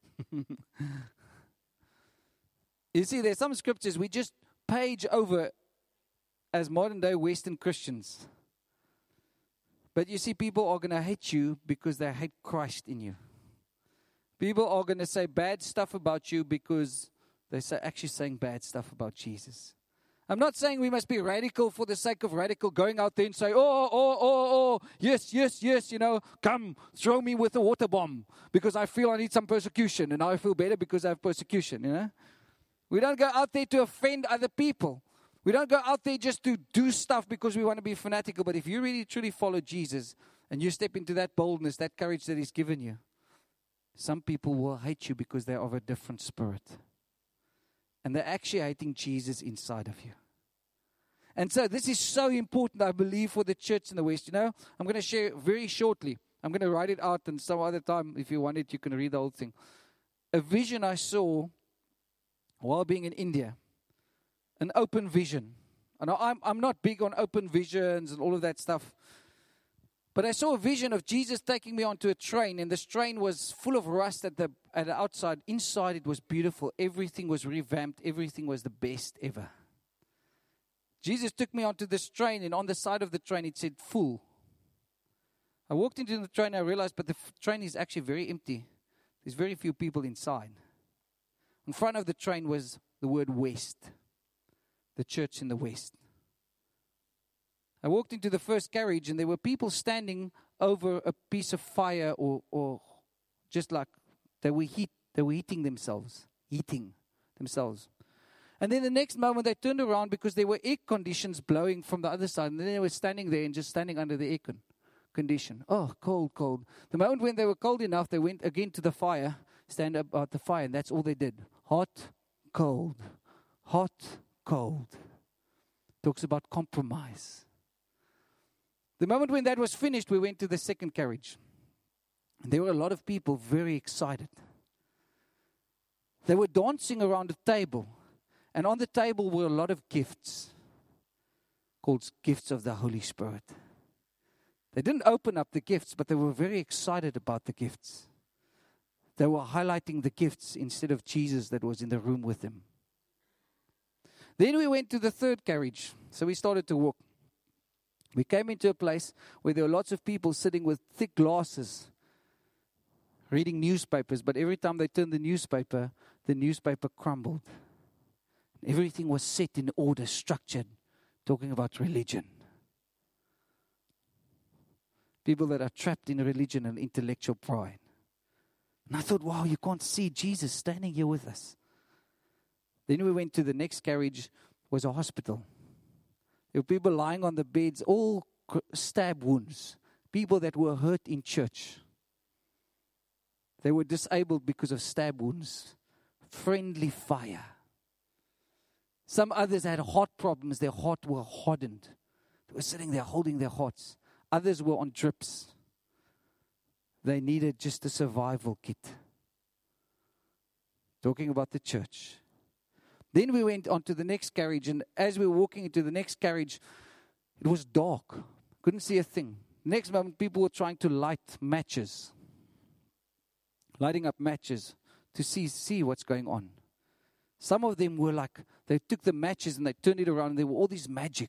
[SPEAKER 1] You see, there's some scriptures we just page over as modern day Western Christians. But you see, people are going to hate you because they hate Christ in you. People are going to say bad stuff about you because they're actually saying bad stuff about Jesus. I'm not saying we must be radical for the sake of radical, going out there and say, oh, oh, oh, oh, yes, yes, yes, you know, come, throw me with a water bomb because I feel I need some persecution and I feel better because I have persecution, you know. We don't go out there to offend other people. We don't go out there just to do stuff because we want to be fanatical. But if you really truly follow Jesus and you step into that boldness, that courage that he's given you, some people will hate you because they're of a different spirit. And they're actually hating Jesus inside of you. And so this is so important, I believe, for the church in the West. You know, I'm going to share very shortly. I'm going to write it out, and some other time, if you want it, you can read the whole thing. A vision I saw while being in India. An open vision. And I'm, I'm not big on open visions and all of that stuff. But I saw a vision of Jesus taking me onto a train, and this train was full of rust at the at the outside. Inside it was beautiful. Everything was revamped. Everything was the best ever. Jesus took me onto this train, and on the side of the train it said full. I walked into the train and I realized, but the f- train is actually very empty. There's very few people inside. In front of the train was the word West, the church in the West. I walked into the first carriage and there were people standing over a piece of fire or, or just like they were heat, they were heating themselves, heating themselves. And then the next moment they turned around because there were air conditions blowing from the other side. And then they were standing there and just standing under the air con- condition. Oh, cold, cold. The moment when they were cold enough, they went again to the fire, stand up at the fire. And that's all they did. Hot, cold. Hot, cold. Talks about compromise. The moment when that was finished, we went to the second carriage. And there were a lot of people very excited. They were dancing around a table. And on the table were a lot of gifts, called gifts of the Holy Spirit. They didn't open up the gifts, but they were very excited about the gifts. They were highlighting the gifts instead of Jesus that was in the room with them. Then we went to the third carriage. So we started to walk. We came into a place where there were lots of people sitting with thick glasses, reading newspapers. But every time they turned the newspaper, the newspaper crumbled. Everything was set in order, structured, talking about religion. People that are trapped in religion and intellectual pride. And I thought, wow, you can't see Jesus standing here with us. Then we went to the next carriage, was a hospital. There were people lying on the beds, all stab wounds. People that were hurt in church. They were disabled because of stab wounds. Friendly fire. Some others had heart problems. Their heart were hardened. They were sitting there holding their hearts. Others were on drips. They needed just a survival kit. Talking about the church. Then we went on to the next carriage. And as we were walking into the next carriage, it was dark. Couldn't see a thing. Next moment, people were trying to light matches. Lighting up matches to see, see what's going on. Some of them were like, they took the matches and they turned it around and there were all these magic.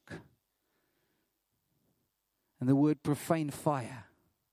[SPEAKER 1] And the word profane fire.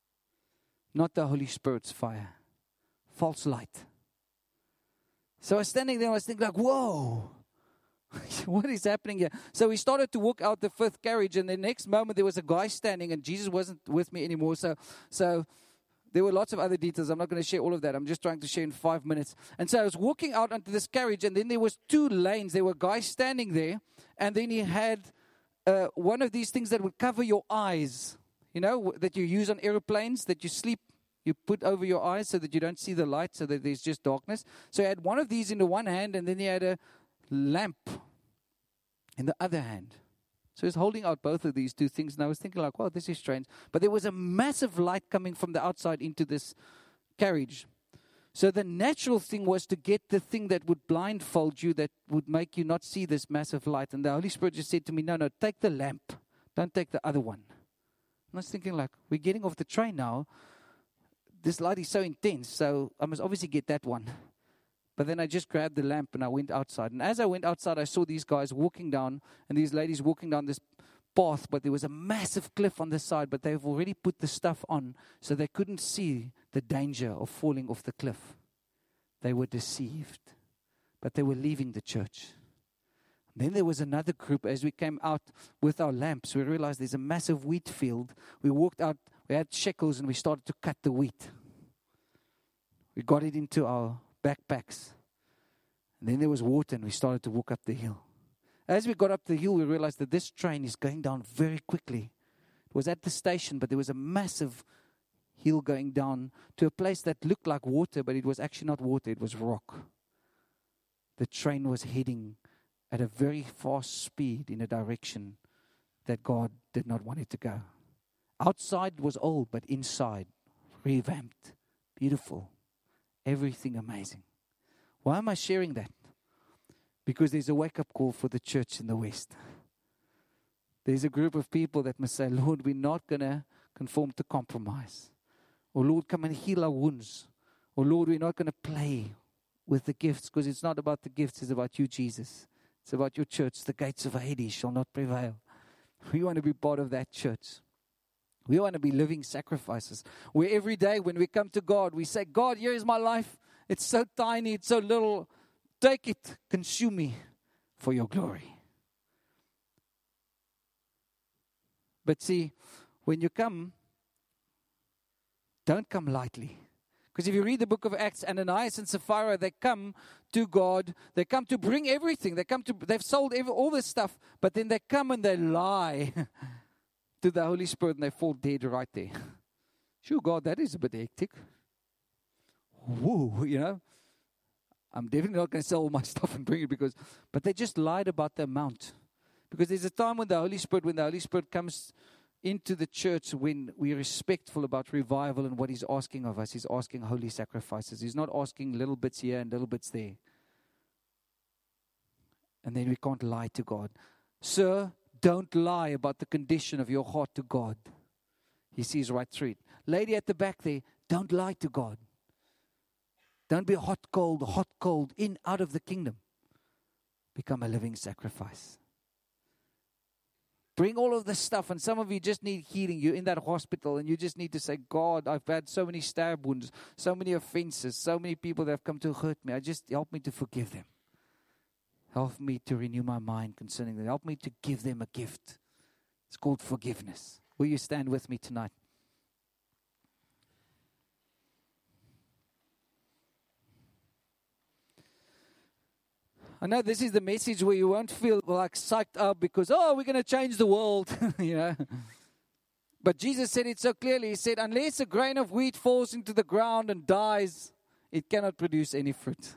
[SPEAKER 1] Not the Holy Spirit's fire. False light. So I was standing there and I was thinking like, whoa. What is happening here? So we started to walk out the fifth carriage and the next moment there was a guy standing and Jesus wasn't with me anymore. So, so there were lots of other details. I'm not going to share all of that. I'm just trying to share in five minutes. And so I was walking out onto this carriage and then there was two lanes. There were guys standing there and then he had uh, one of these things that would cover your eyes, you know, that you use on airplanes, that you sleep, you put over your eyes so that you don't see the light, so that there's just darkness. So he had one of these in the one hand and then he had a lamp in the other hand. So he's holding out both of these two things. And I was thinking like, wow, this is strange. But there was a massive light coming from the outside into this carriage. So the natural thing was to get the thing that would blindfold you, that would make you not see this massive light. And the Holy Spirit just said to me, no, no, take the lamp. Don't take the other one. And I was thinking like, we're getting off the train now. This light is so intense, so I must obviously get that one. But then I just grabbed the lamp and I went outside. And as I went outside, I saw these guys walking down and these ladies walking down this path. But there was a massive cliff on the side. But they've already put the stuff on so they couldn't see the danger of falling off the cliff. They were deceived. But they were leaving the church. Then there was another group. As we came out with our lamps, we realized there's a massive wheat field. We walked out, we had shekels and we started to cut the wheat. We got it into our backpacks. And then there was water and we started to walk up the hill. As we got up the hill, we realized that this train is going down very quickly. It was at the station, but there was a massive hill going down to a place that looked like water, but it was actually not water, it was rock. The train was heading at a very fast speed in a direction that God did not want it to go. Outside was old, but inside, revamped, beautiful. Everything amazing. Why am I sharing that? Because there's a wake-up call for the church in the West. There's a group of people that must say, Lord, we're not going to conform to compromise. Or Lord, come and heal our wounds. Or Lord, we're not going to play with the gifts, because it's not about the gifts, it's about you, Jesus. It's about your church. The gates of Hades shall not prevail. We want to be part of that church. We want to be living sacrifices. Where every day when we come to God, we say, God, here is my life. It's so tiny, it's so little. Take it, consume me for your glory. But see, when you come, don't come lightly. Because if you read the book of Acts, Ananias and Sapphira, they come to God. They come to bring everything. They come to, they've sold every, all this stuff. But then they come and they lie to the Holy Spirit and they fall dead right there. Sure, God, that is a bit hectic. Whoa, you know. I'm definitely not going to sell all my stuff and bring it because, but they just lied about the amount. Because there's a time when the Holy Spirit, when the Holy Spirit comes into the church, when we're respectful about revival and what He's asking of us. He's asking holy sacrifices. He's not asking little bits here and little bits there. And then we can't lie to God. Sir, don't lie about the condition of your heart to God. He sees right through it. Lady at the back there, don't lie to God. Don't be hot, cold, hot, cold, in, out of the kingdom. Become a living sacrifice. Bring all of this stuff, and some of you just need healing. You're in that hospital, and you just need to say, God, I've had so many stab wounds, so many offenses, so many people that have come to hurt me. I just help me to forgive them. Help me to renew my mind concerning them. Help me to give them a gift. It's called forgiveness. Will you stand with me tonight? I know this is the message where you won't feel like psyched up because, oh, we're going to change the world, you know. But Jesus said it so clearly. He said, unless a grain of wheat falls into the ground and dies, it cannot produce any fruit.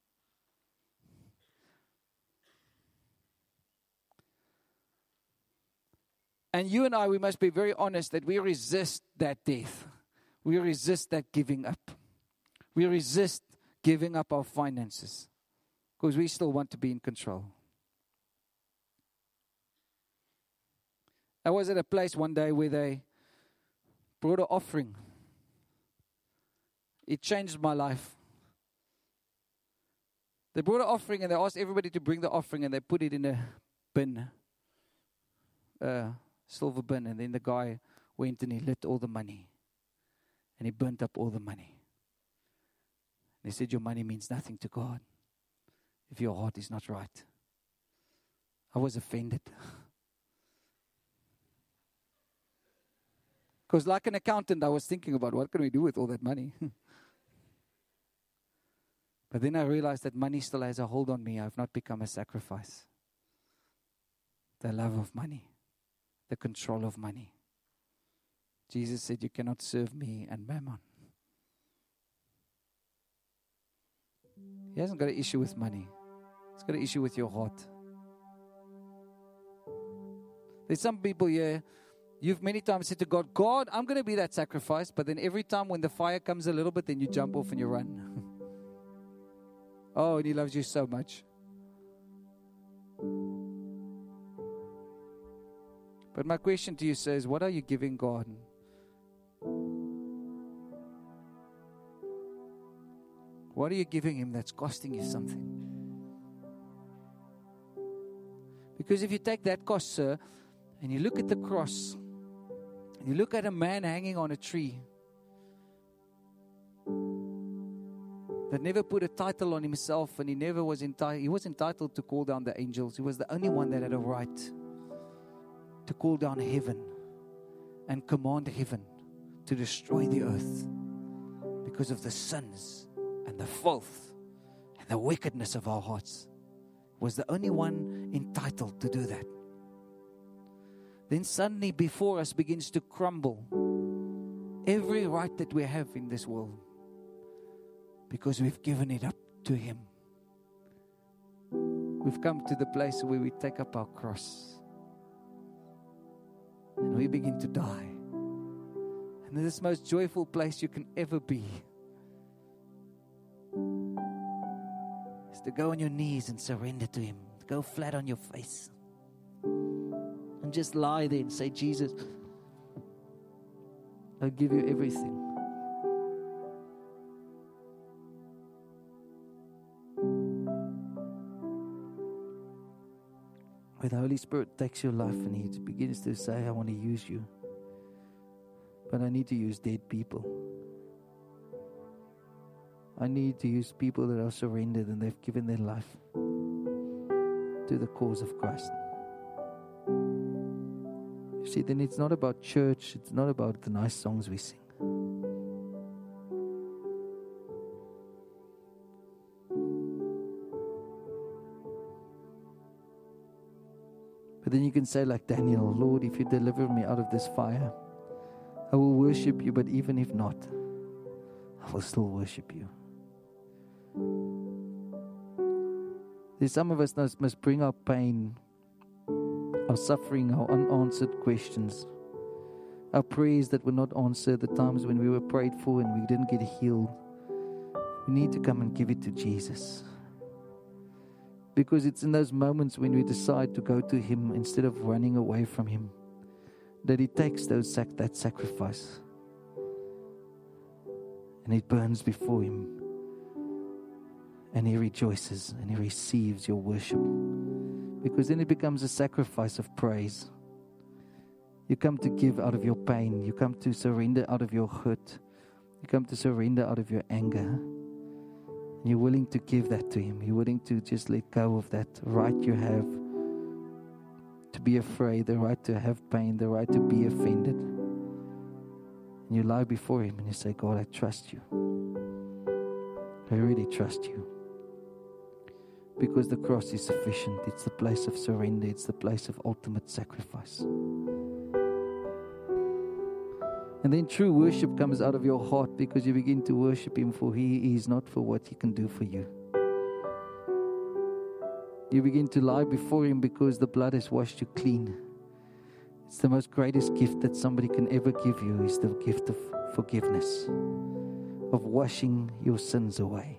[SPEAKER 1] And you and I, we must be very honest that we resist that death. We resist that giving up. We resist giving up our finances. Because we still want to be in control. I was at a place one day where they brought an offering. It changed my life. They brought an offering and they asked everybody to bring the offering and they put it in a bin, a silver bin. And then the guy went and he lit all the money. And he burnt up all the money. They said, your money means nothing to God if your heart is not right. I was offended. Because like an accountant, I was thinking about what can we do with all that money? But then I realized that money still has a hold on me. I've not become a sacrifice. The love of money. The control of money. Jesus said, you cannot serve me and mammon. He hasn't got an issue with money. He's got an issue with your heart. There's some people here, you've many times said to God, God, I'm going to be that sacrifice. But then every time when the fire comes a little bit, then you jump off and you run. Oh, and He loves you so much. But my question to you says, what are you giving God? What are you giving Him that's costing you something? Because if you take that cost, sir, and you look at the cross, and you look at a man hanging on a tree that never put a title on himself, and he never was entitled, he was entitled to call down the angels. He was the only one that had a right to call down heaven and command heaven to destroy the earth because of the sins and the filth and the wickedness of our hearts. Was the only one entitled to do that. Then suddenly before us begins to crumble every right that we have in this world because we've given it up to Him. We've come to the place where we take up our cross and we begin to die. And this is the most joyful place you can ever be. To go on your knees and surrender to Him. To go flat on your face. And just lie there and say, Jesus, I'll give you everything. Where the Holy Spirit takes your life and He begins to say, I want to use you. But I need to use dead people. I need to use people that are surrendered and they've given their life to the cause of Christ. You see, then it's not about church. It's not about the nice songs we sing. But then you can say like Daniel, Lord, if you deliver me out of this fire, I will worship you, but even if not, I will still worship you. There's some of us that must bring our pain, our suffering, our unanswered questions, our prayers that were not answered, the times when we were prayed for and we didn't get healed. We need to come and give it to Jesus. Because it's in those moments when we decide to go to Him instead of running away from Him, that He takes those sac- that sacrifice and it burns before Him. And He rejoices and He receives your worship. Because then it becomes a sacrifice of praise. You come to give out of your pain. You come to surrender out of your hurt. You come to surrender out of your anger. And you're willing to give that to Him. You're willing to just let go of that right you have to be afraid, the right to have pain, the right to be offended. And you lie before Him and you say, God, I trust you. I really trust you. Because the cross is sufficient. It's the place of surrender. It's the place of ultimate sacrifice. And then true worship comes out of your heart because you begin to worship Him for He is, not for what He can do for you. You begin to lie before Him because the blood has washed you clean. It's the most greatest gift that somebody can ever give you, is the gift of forgiveness, of washing your sins away.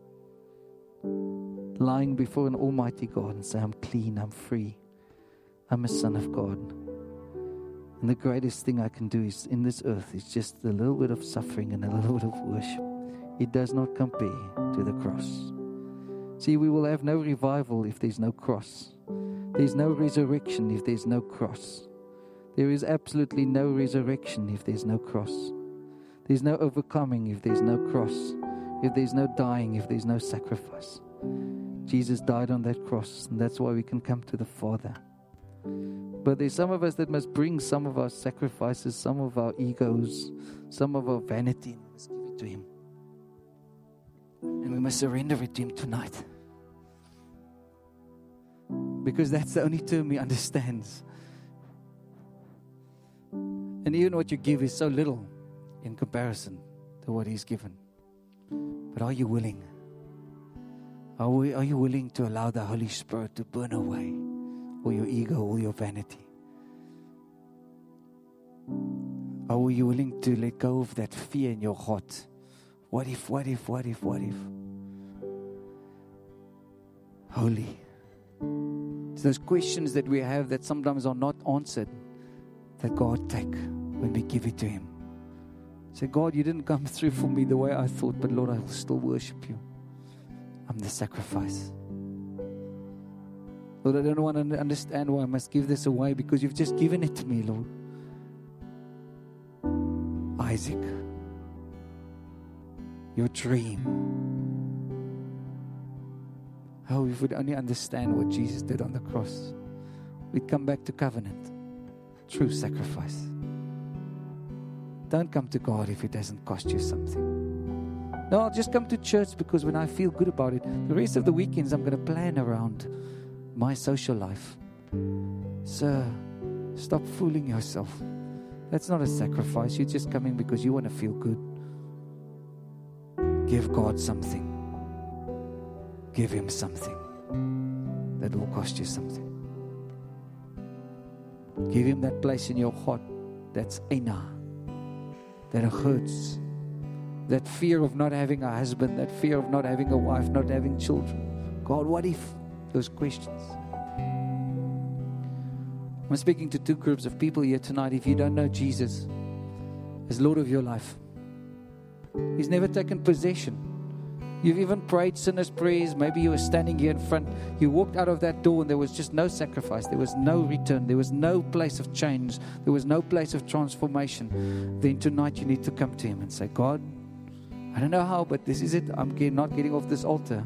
[SPEAKER 1] Lying before an almighty God and say, I'm clean, I'm free, I'm a son of God. And the greatest thing I can do is in this earth is just a little bit of suffering and a little bit of worship. It does not compare to the cross. See, we will have no revival if there's no cross. There's no resurrection if there's no cross. There is absolutely no resurrection if there's no cross. There's no overcoming if there's no cross. If there's no dying, if there's no sacrifice. Jesus died on that cross, and that's why we can come to the Father. But there's some of us that must bring some of our sacrifices, some of our egos, some of our vanity, and we must give it to Him. And we must surrender it to Him tonight. Because that's the only term He understands. And even what you give is so little in comparison to what He's given. But are you willing? Are, we, are you willing to allow the Holy Spirit to burn away all your ego, all your vanity? Are you willing to let go of that fear in your heart? What if, what if, what if, what if? Holy. It's those questions that we have that sometimes are not answered, that God take when we give it to Him. Say, God, you didn't come through for me the way I thought, but Lord, I will still worship you. I'm the sacrifice. Lord, I don't want to understand why I must give this away, because you've just given it to me, Lord. Isaac, your dream. Oh, if we'd only understand what Jesus did on the cross, we'd come back to covenant, true sacrifice. Don't come to God if it doesn't cost you something. No, I'll just come to church because when I feel good about it, the rest of the weekends I'm going to plan around my social life. Sir, stop fooling yourself. That's not a sacrifice. You're just coming because you want to feel good. Give God something. Give Him something that will cost you something. Give Him that place in your heart that's ena, that hurts. That fear of not having a husband, that fear of not having a wife, not having children. God, what if? Those questions. I'm speaking to two groups of people here tonight. If you don't know Jesus as Lord of your life, He's never taken possession. You've even prayed sinner's prayers. Maybe you were standing here in front. You walked out of that door and there was just no sacrifice. There was no return. There was no place of change. There was no place of transformation. Then tonight you need to come to Him and say, God, I don't know how, but this is it. I'm get, not getting off this altar.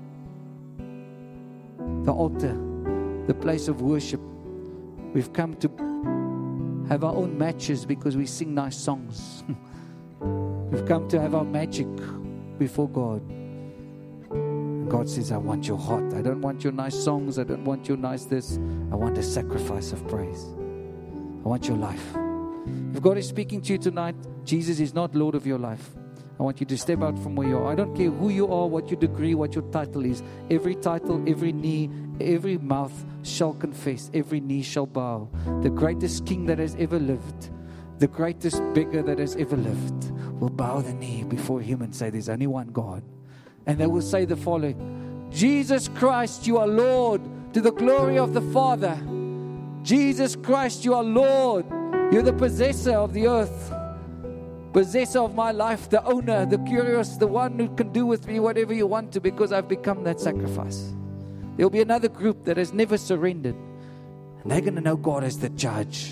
[SPEAKER 1] The altar, the place of worship. We've come to have our own matches because we sing nice songs. We've come to have our magic before God. And God says, I want your heart. I don't want your nice songs. I don't want your nice this. I want a sacrifice of praise. I want your life. If God is speaking to you tonight, Jesus is not Lord of your life. I want you to step out from where you are. I don't care who you are, what your degree, what your title is. Every title, every knee, every mouth shall confess. Every knee shall bow. The greatest king that has ever lived, the greatest beggar that has ever lived, will bow the knee before him and say, there's only one God. And they will say the following: Jesus Christ, you are Lord, to the glory of the Father. Jesus Christ, you are Lord. You're the possessor of the earth, possessor of my life, the owner, the curious, the one who can do with me whatever you want to, because I've become that sacrifice. There'll be another group that has never surrendered, and they're going to know God as the judge.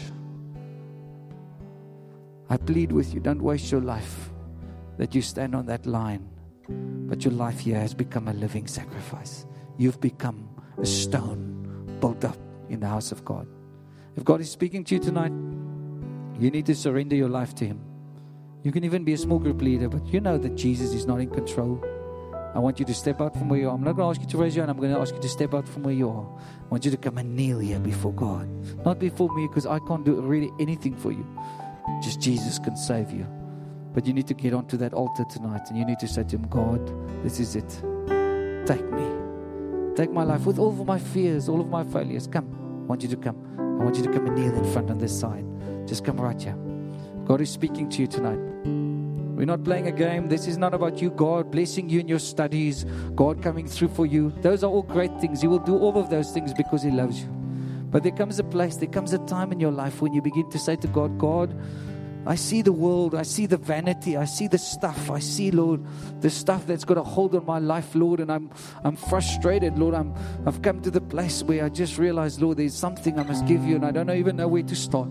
[SPEAKER 1] I plead with you, don't waste your life, that you stand on that line, but your life here has become a living sacrifice. You've become a stone built up in the house of God. If God is speaking to you tonight, you need to surrender your life to Him. You can even be a small group leader, but you know that Jesus is not in control. I want you to step out from where you are. I'm not going to ask you to raise your hand. I'm going to ask you to step out from where you are. I want you to come and kneel here before God. Not before me, because I can't do really anything for you. Just Jesus can save you. But you need to get onto that altar tonight, and you need to say to Him, God, this is it. Take me. Take my life with all of my fears, all of my failures. Come. I want you to come. I want you to come and kneel in front on this side. Just come right here. God is speaking to you tonight. We're not playing a game. This is not about you, God blessing you in your studies, God coming through for you. Those are all great things. He will do all of those things because He loves you. But there comes a place, there comes a time in your life when you begin to say to God, God, I see the world, I see the vanity, I see the stuff, I see, Lord, the stuff that's got a hold on my life, Lord, and I'm I'm frustrated, Lord. I'm, I've come to the place where I just realize, Lord, there's something I must give you, and I don't even know where to start.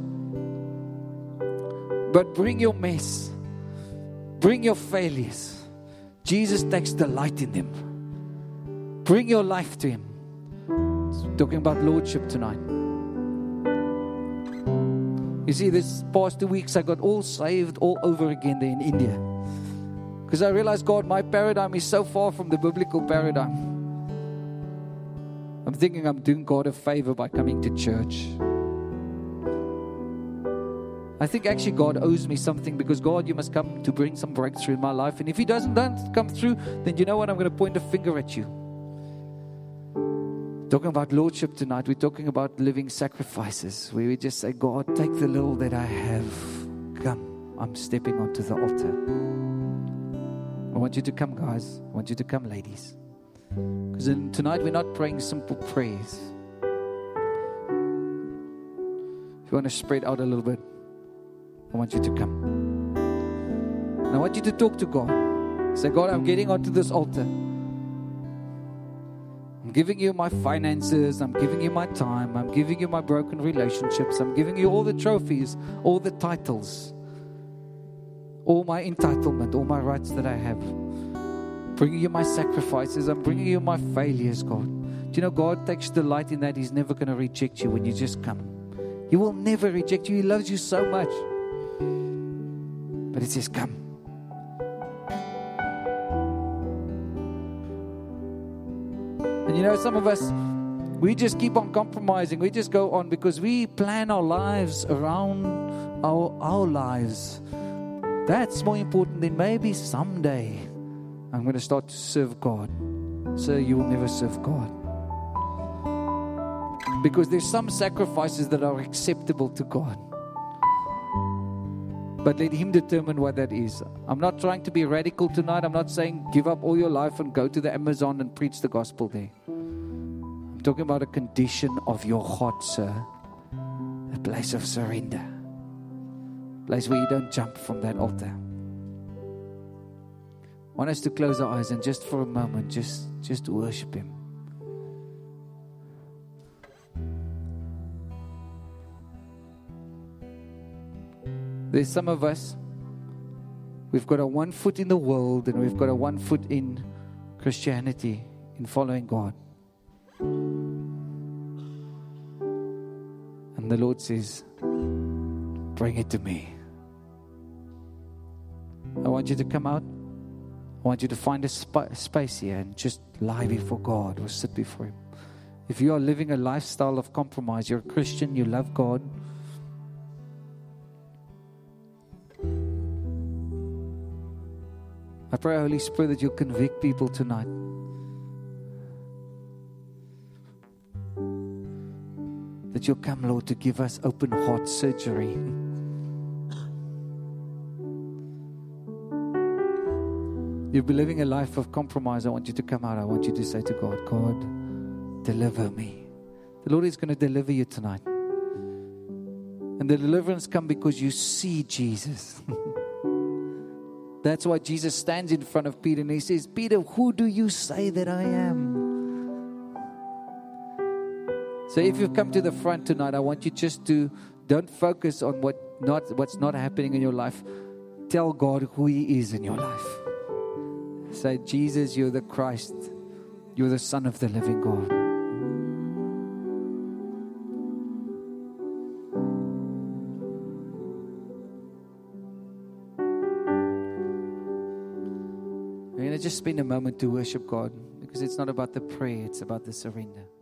[SPEAKER 1] But bring your mess. Bring your failures. Jesus takes delight in them. Bring your life to Him. I'm talking about lordship tonight. You see, this past two weeks I got all saved all over again there in India. Because I realized, God, my paradigm is so far from the biblical paradigm. I'm thinking I'm doing God a favor by coming to church. I think actually God owes me something, because God, you must come to bring some breakthrough in my life. And if He doesn't, doesn't come through, then you know what? I'm going to point a finger at you. Talking about lordship tonight, we're talking about living sacrifices, where we just say, God, take the little that I have. Come, I'm stepping onto the altar. I want you to come, guys. I want you to come, ladies. Because tonight we're not praying simple prayers. If you want to spread out a little bit, I want you to come. And I want you to talk to God. Say, God, I'm getting onto this altar. I'm giving you my finances. I'm giving you my time. I'm giving you my broken relationships. I'm giving you all the trophies, all the titles, all my entitlement, all my rights that I have. Bringing you my sacrifices. I'm bringing you my failures, God. Do you know God takes delight in that? He's never going to reject you when you just come. He will never reject you. He loves you so much. But it says, come. And you know, some of us, we just keep on compromising. We just go on because we plan our lives around our, our lives. That's more important than maybe someday I'm going to start to serve God. So you will never serve God. Because there's some sacrifices that are acceptable to God. But let Him determine what that is. I'm not trying to be radical tonight. I'm not saying give up all your life and go to the Amazon and preach the gospel there. I'm talking about a condition of your heart, sir. A place of surrender. A place where you don't jump from that altar. I want us to close our eyes and just for a moment, just, just worship Him. There's some of us, We've got a one foot in the world and we've got a one foot in Christianity, in following God. And the Lord says, bring it to me. I want you to come out. I want you to find a sp- space here and just lie before God or sit before Him. If you are living a lifestyle of compromise, you're a Christian, you love God, I pray, Holy Spirit, that you'll convict people tonight. That you'll come, Lord, to give us open heart surgery. You've been living a life of compromise. I want you to come out. I want you to say to God, God, deliver me. The Lord is going to deliver you tonight. And the deliverance comes because you see Jesus. That's why Jesus stands in front of Peter and He says, Peter, who do you say that I am? So if you've come to the front tonight, I want you just to, don't focus on what not what's not happening in your life. Tell God who He is in your life. Say, Jesus, you're the Christ. You're the Son of the living God. We're going to just spend a moment to worship God, because it's not about the prayer, it's about the surrender.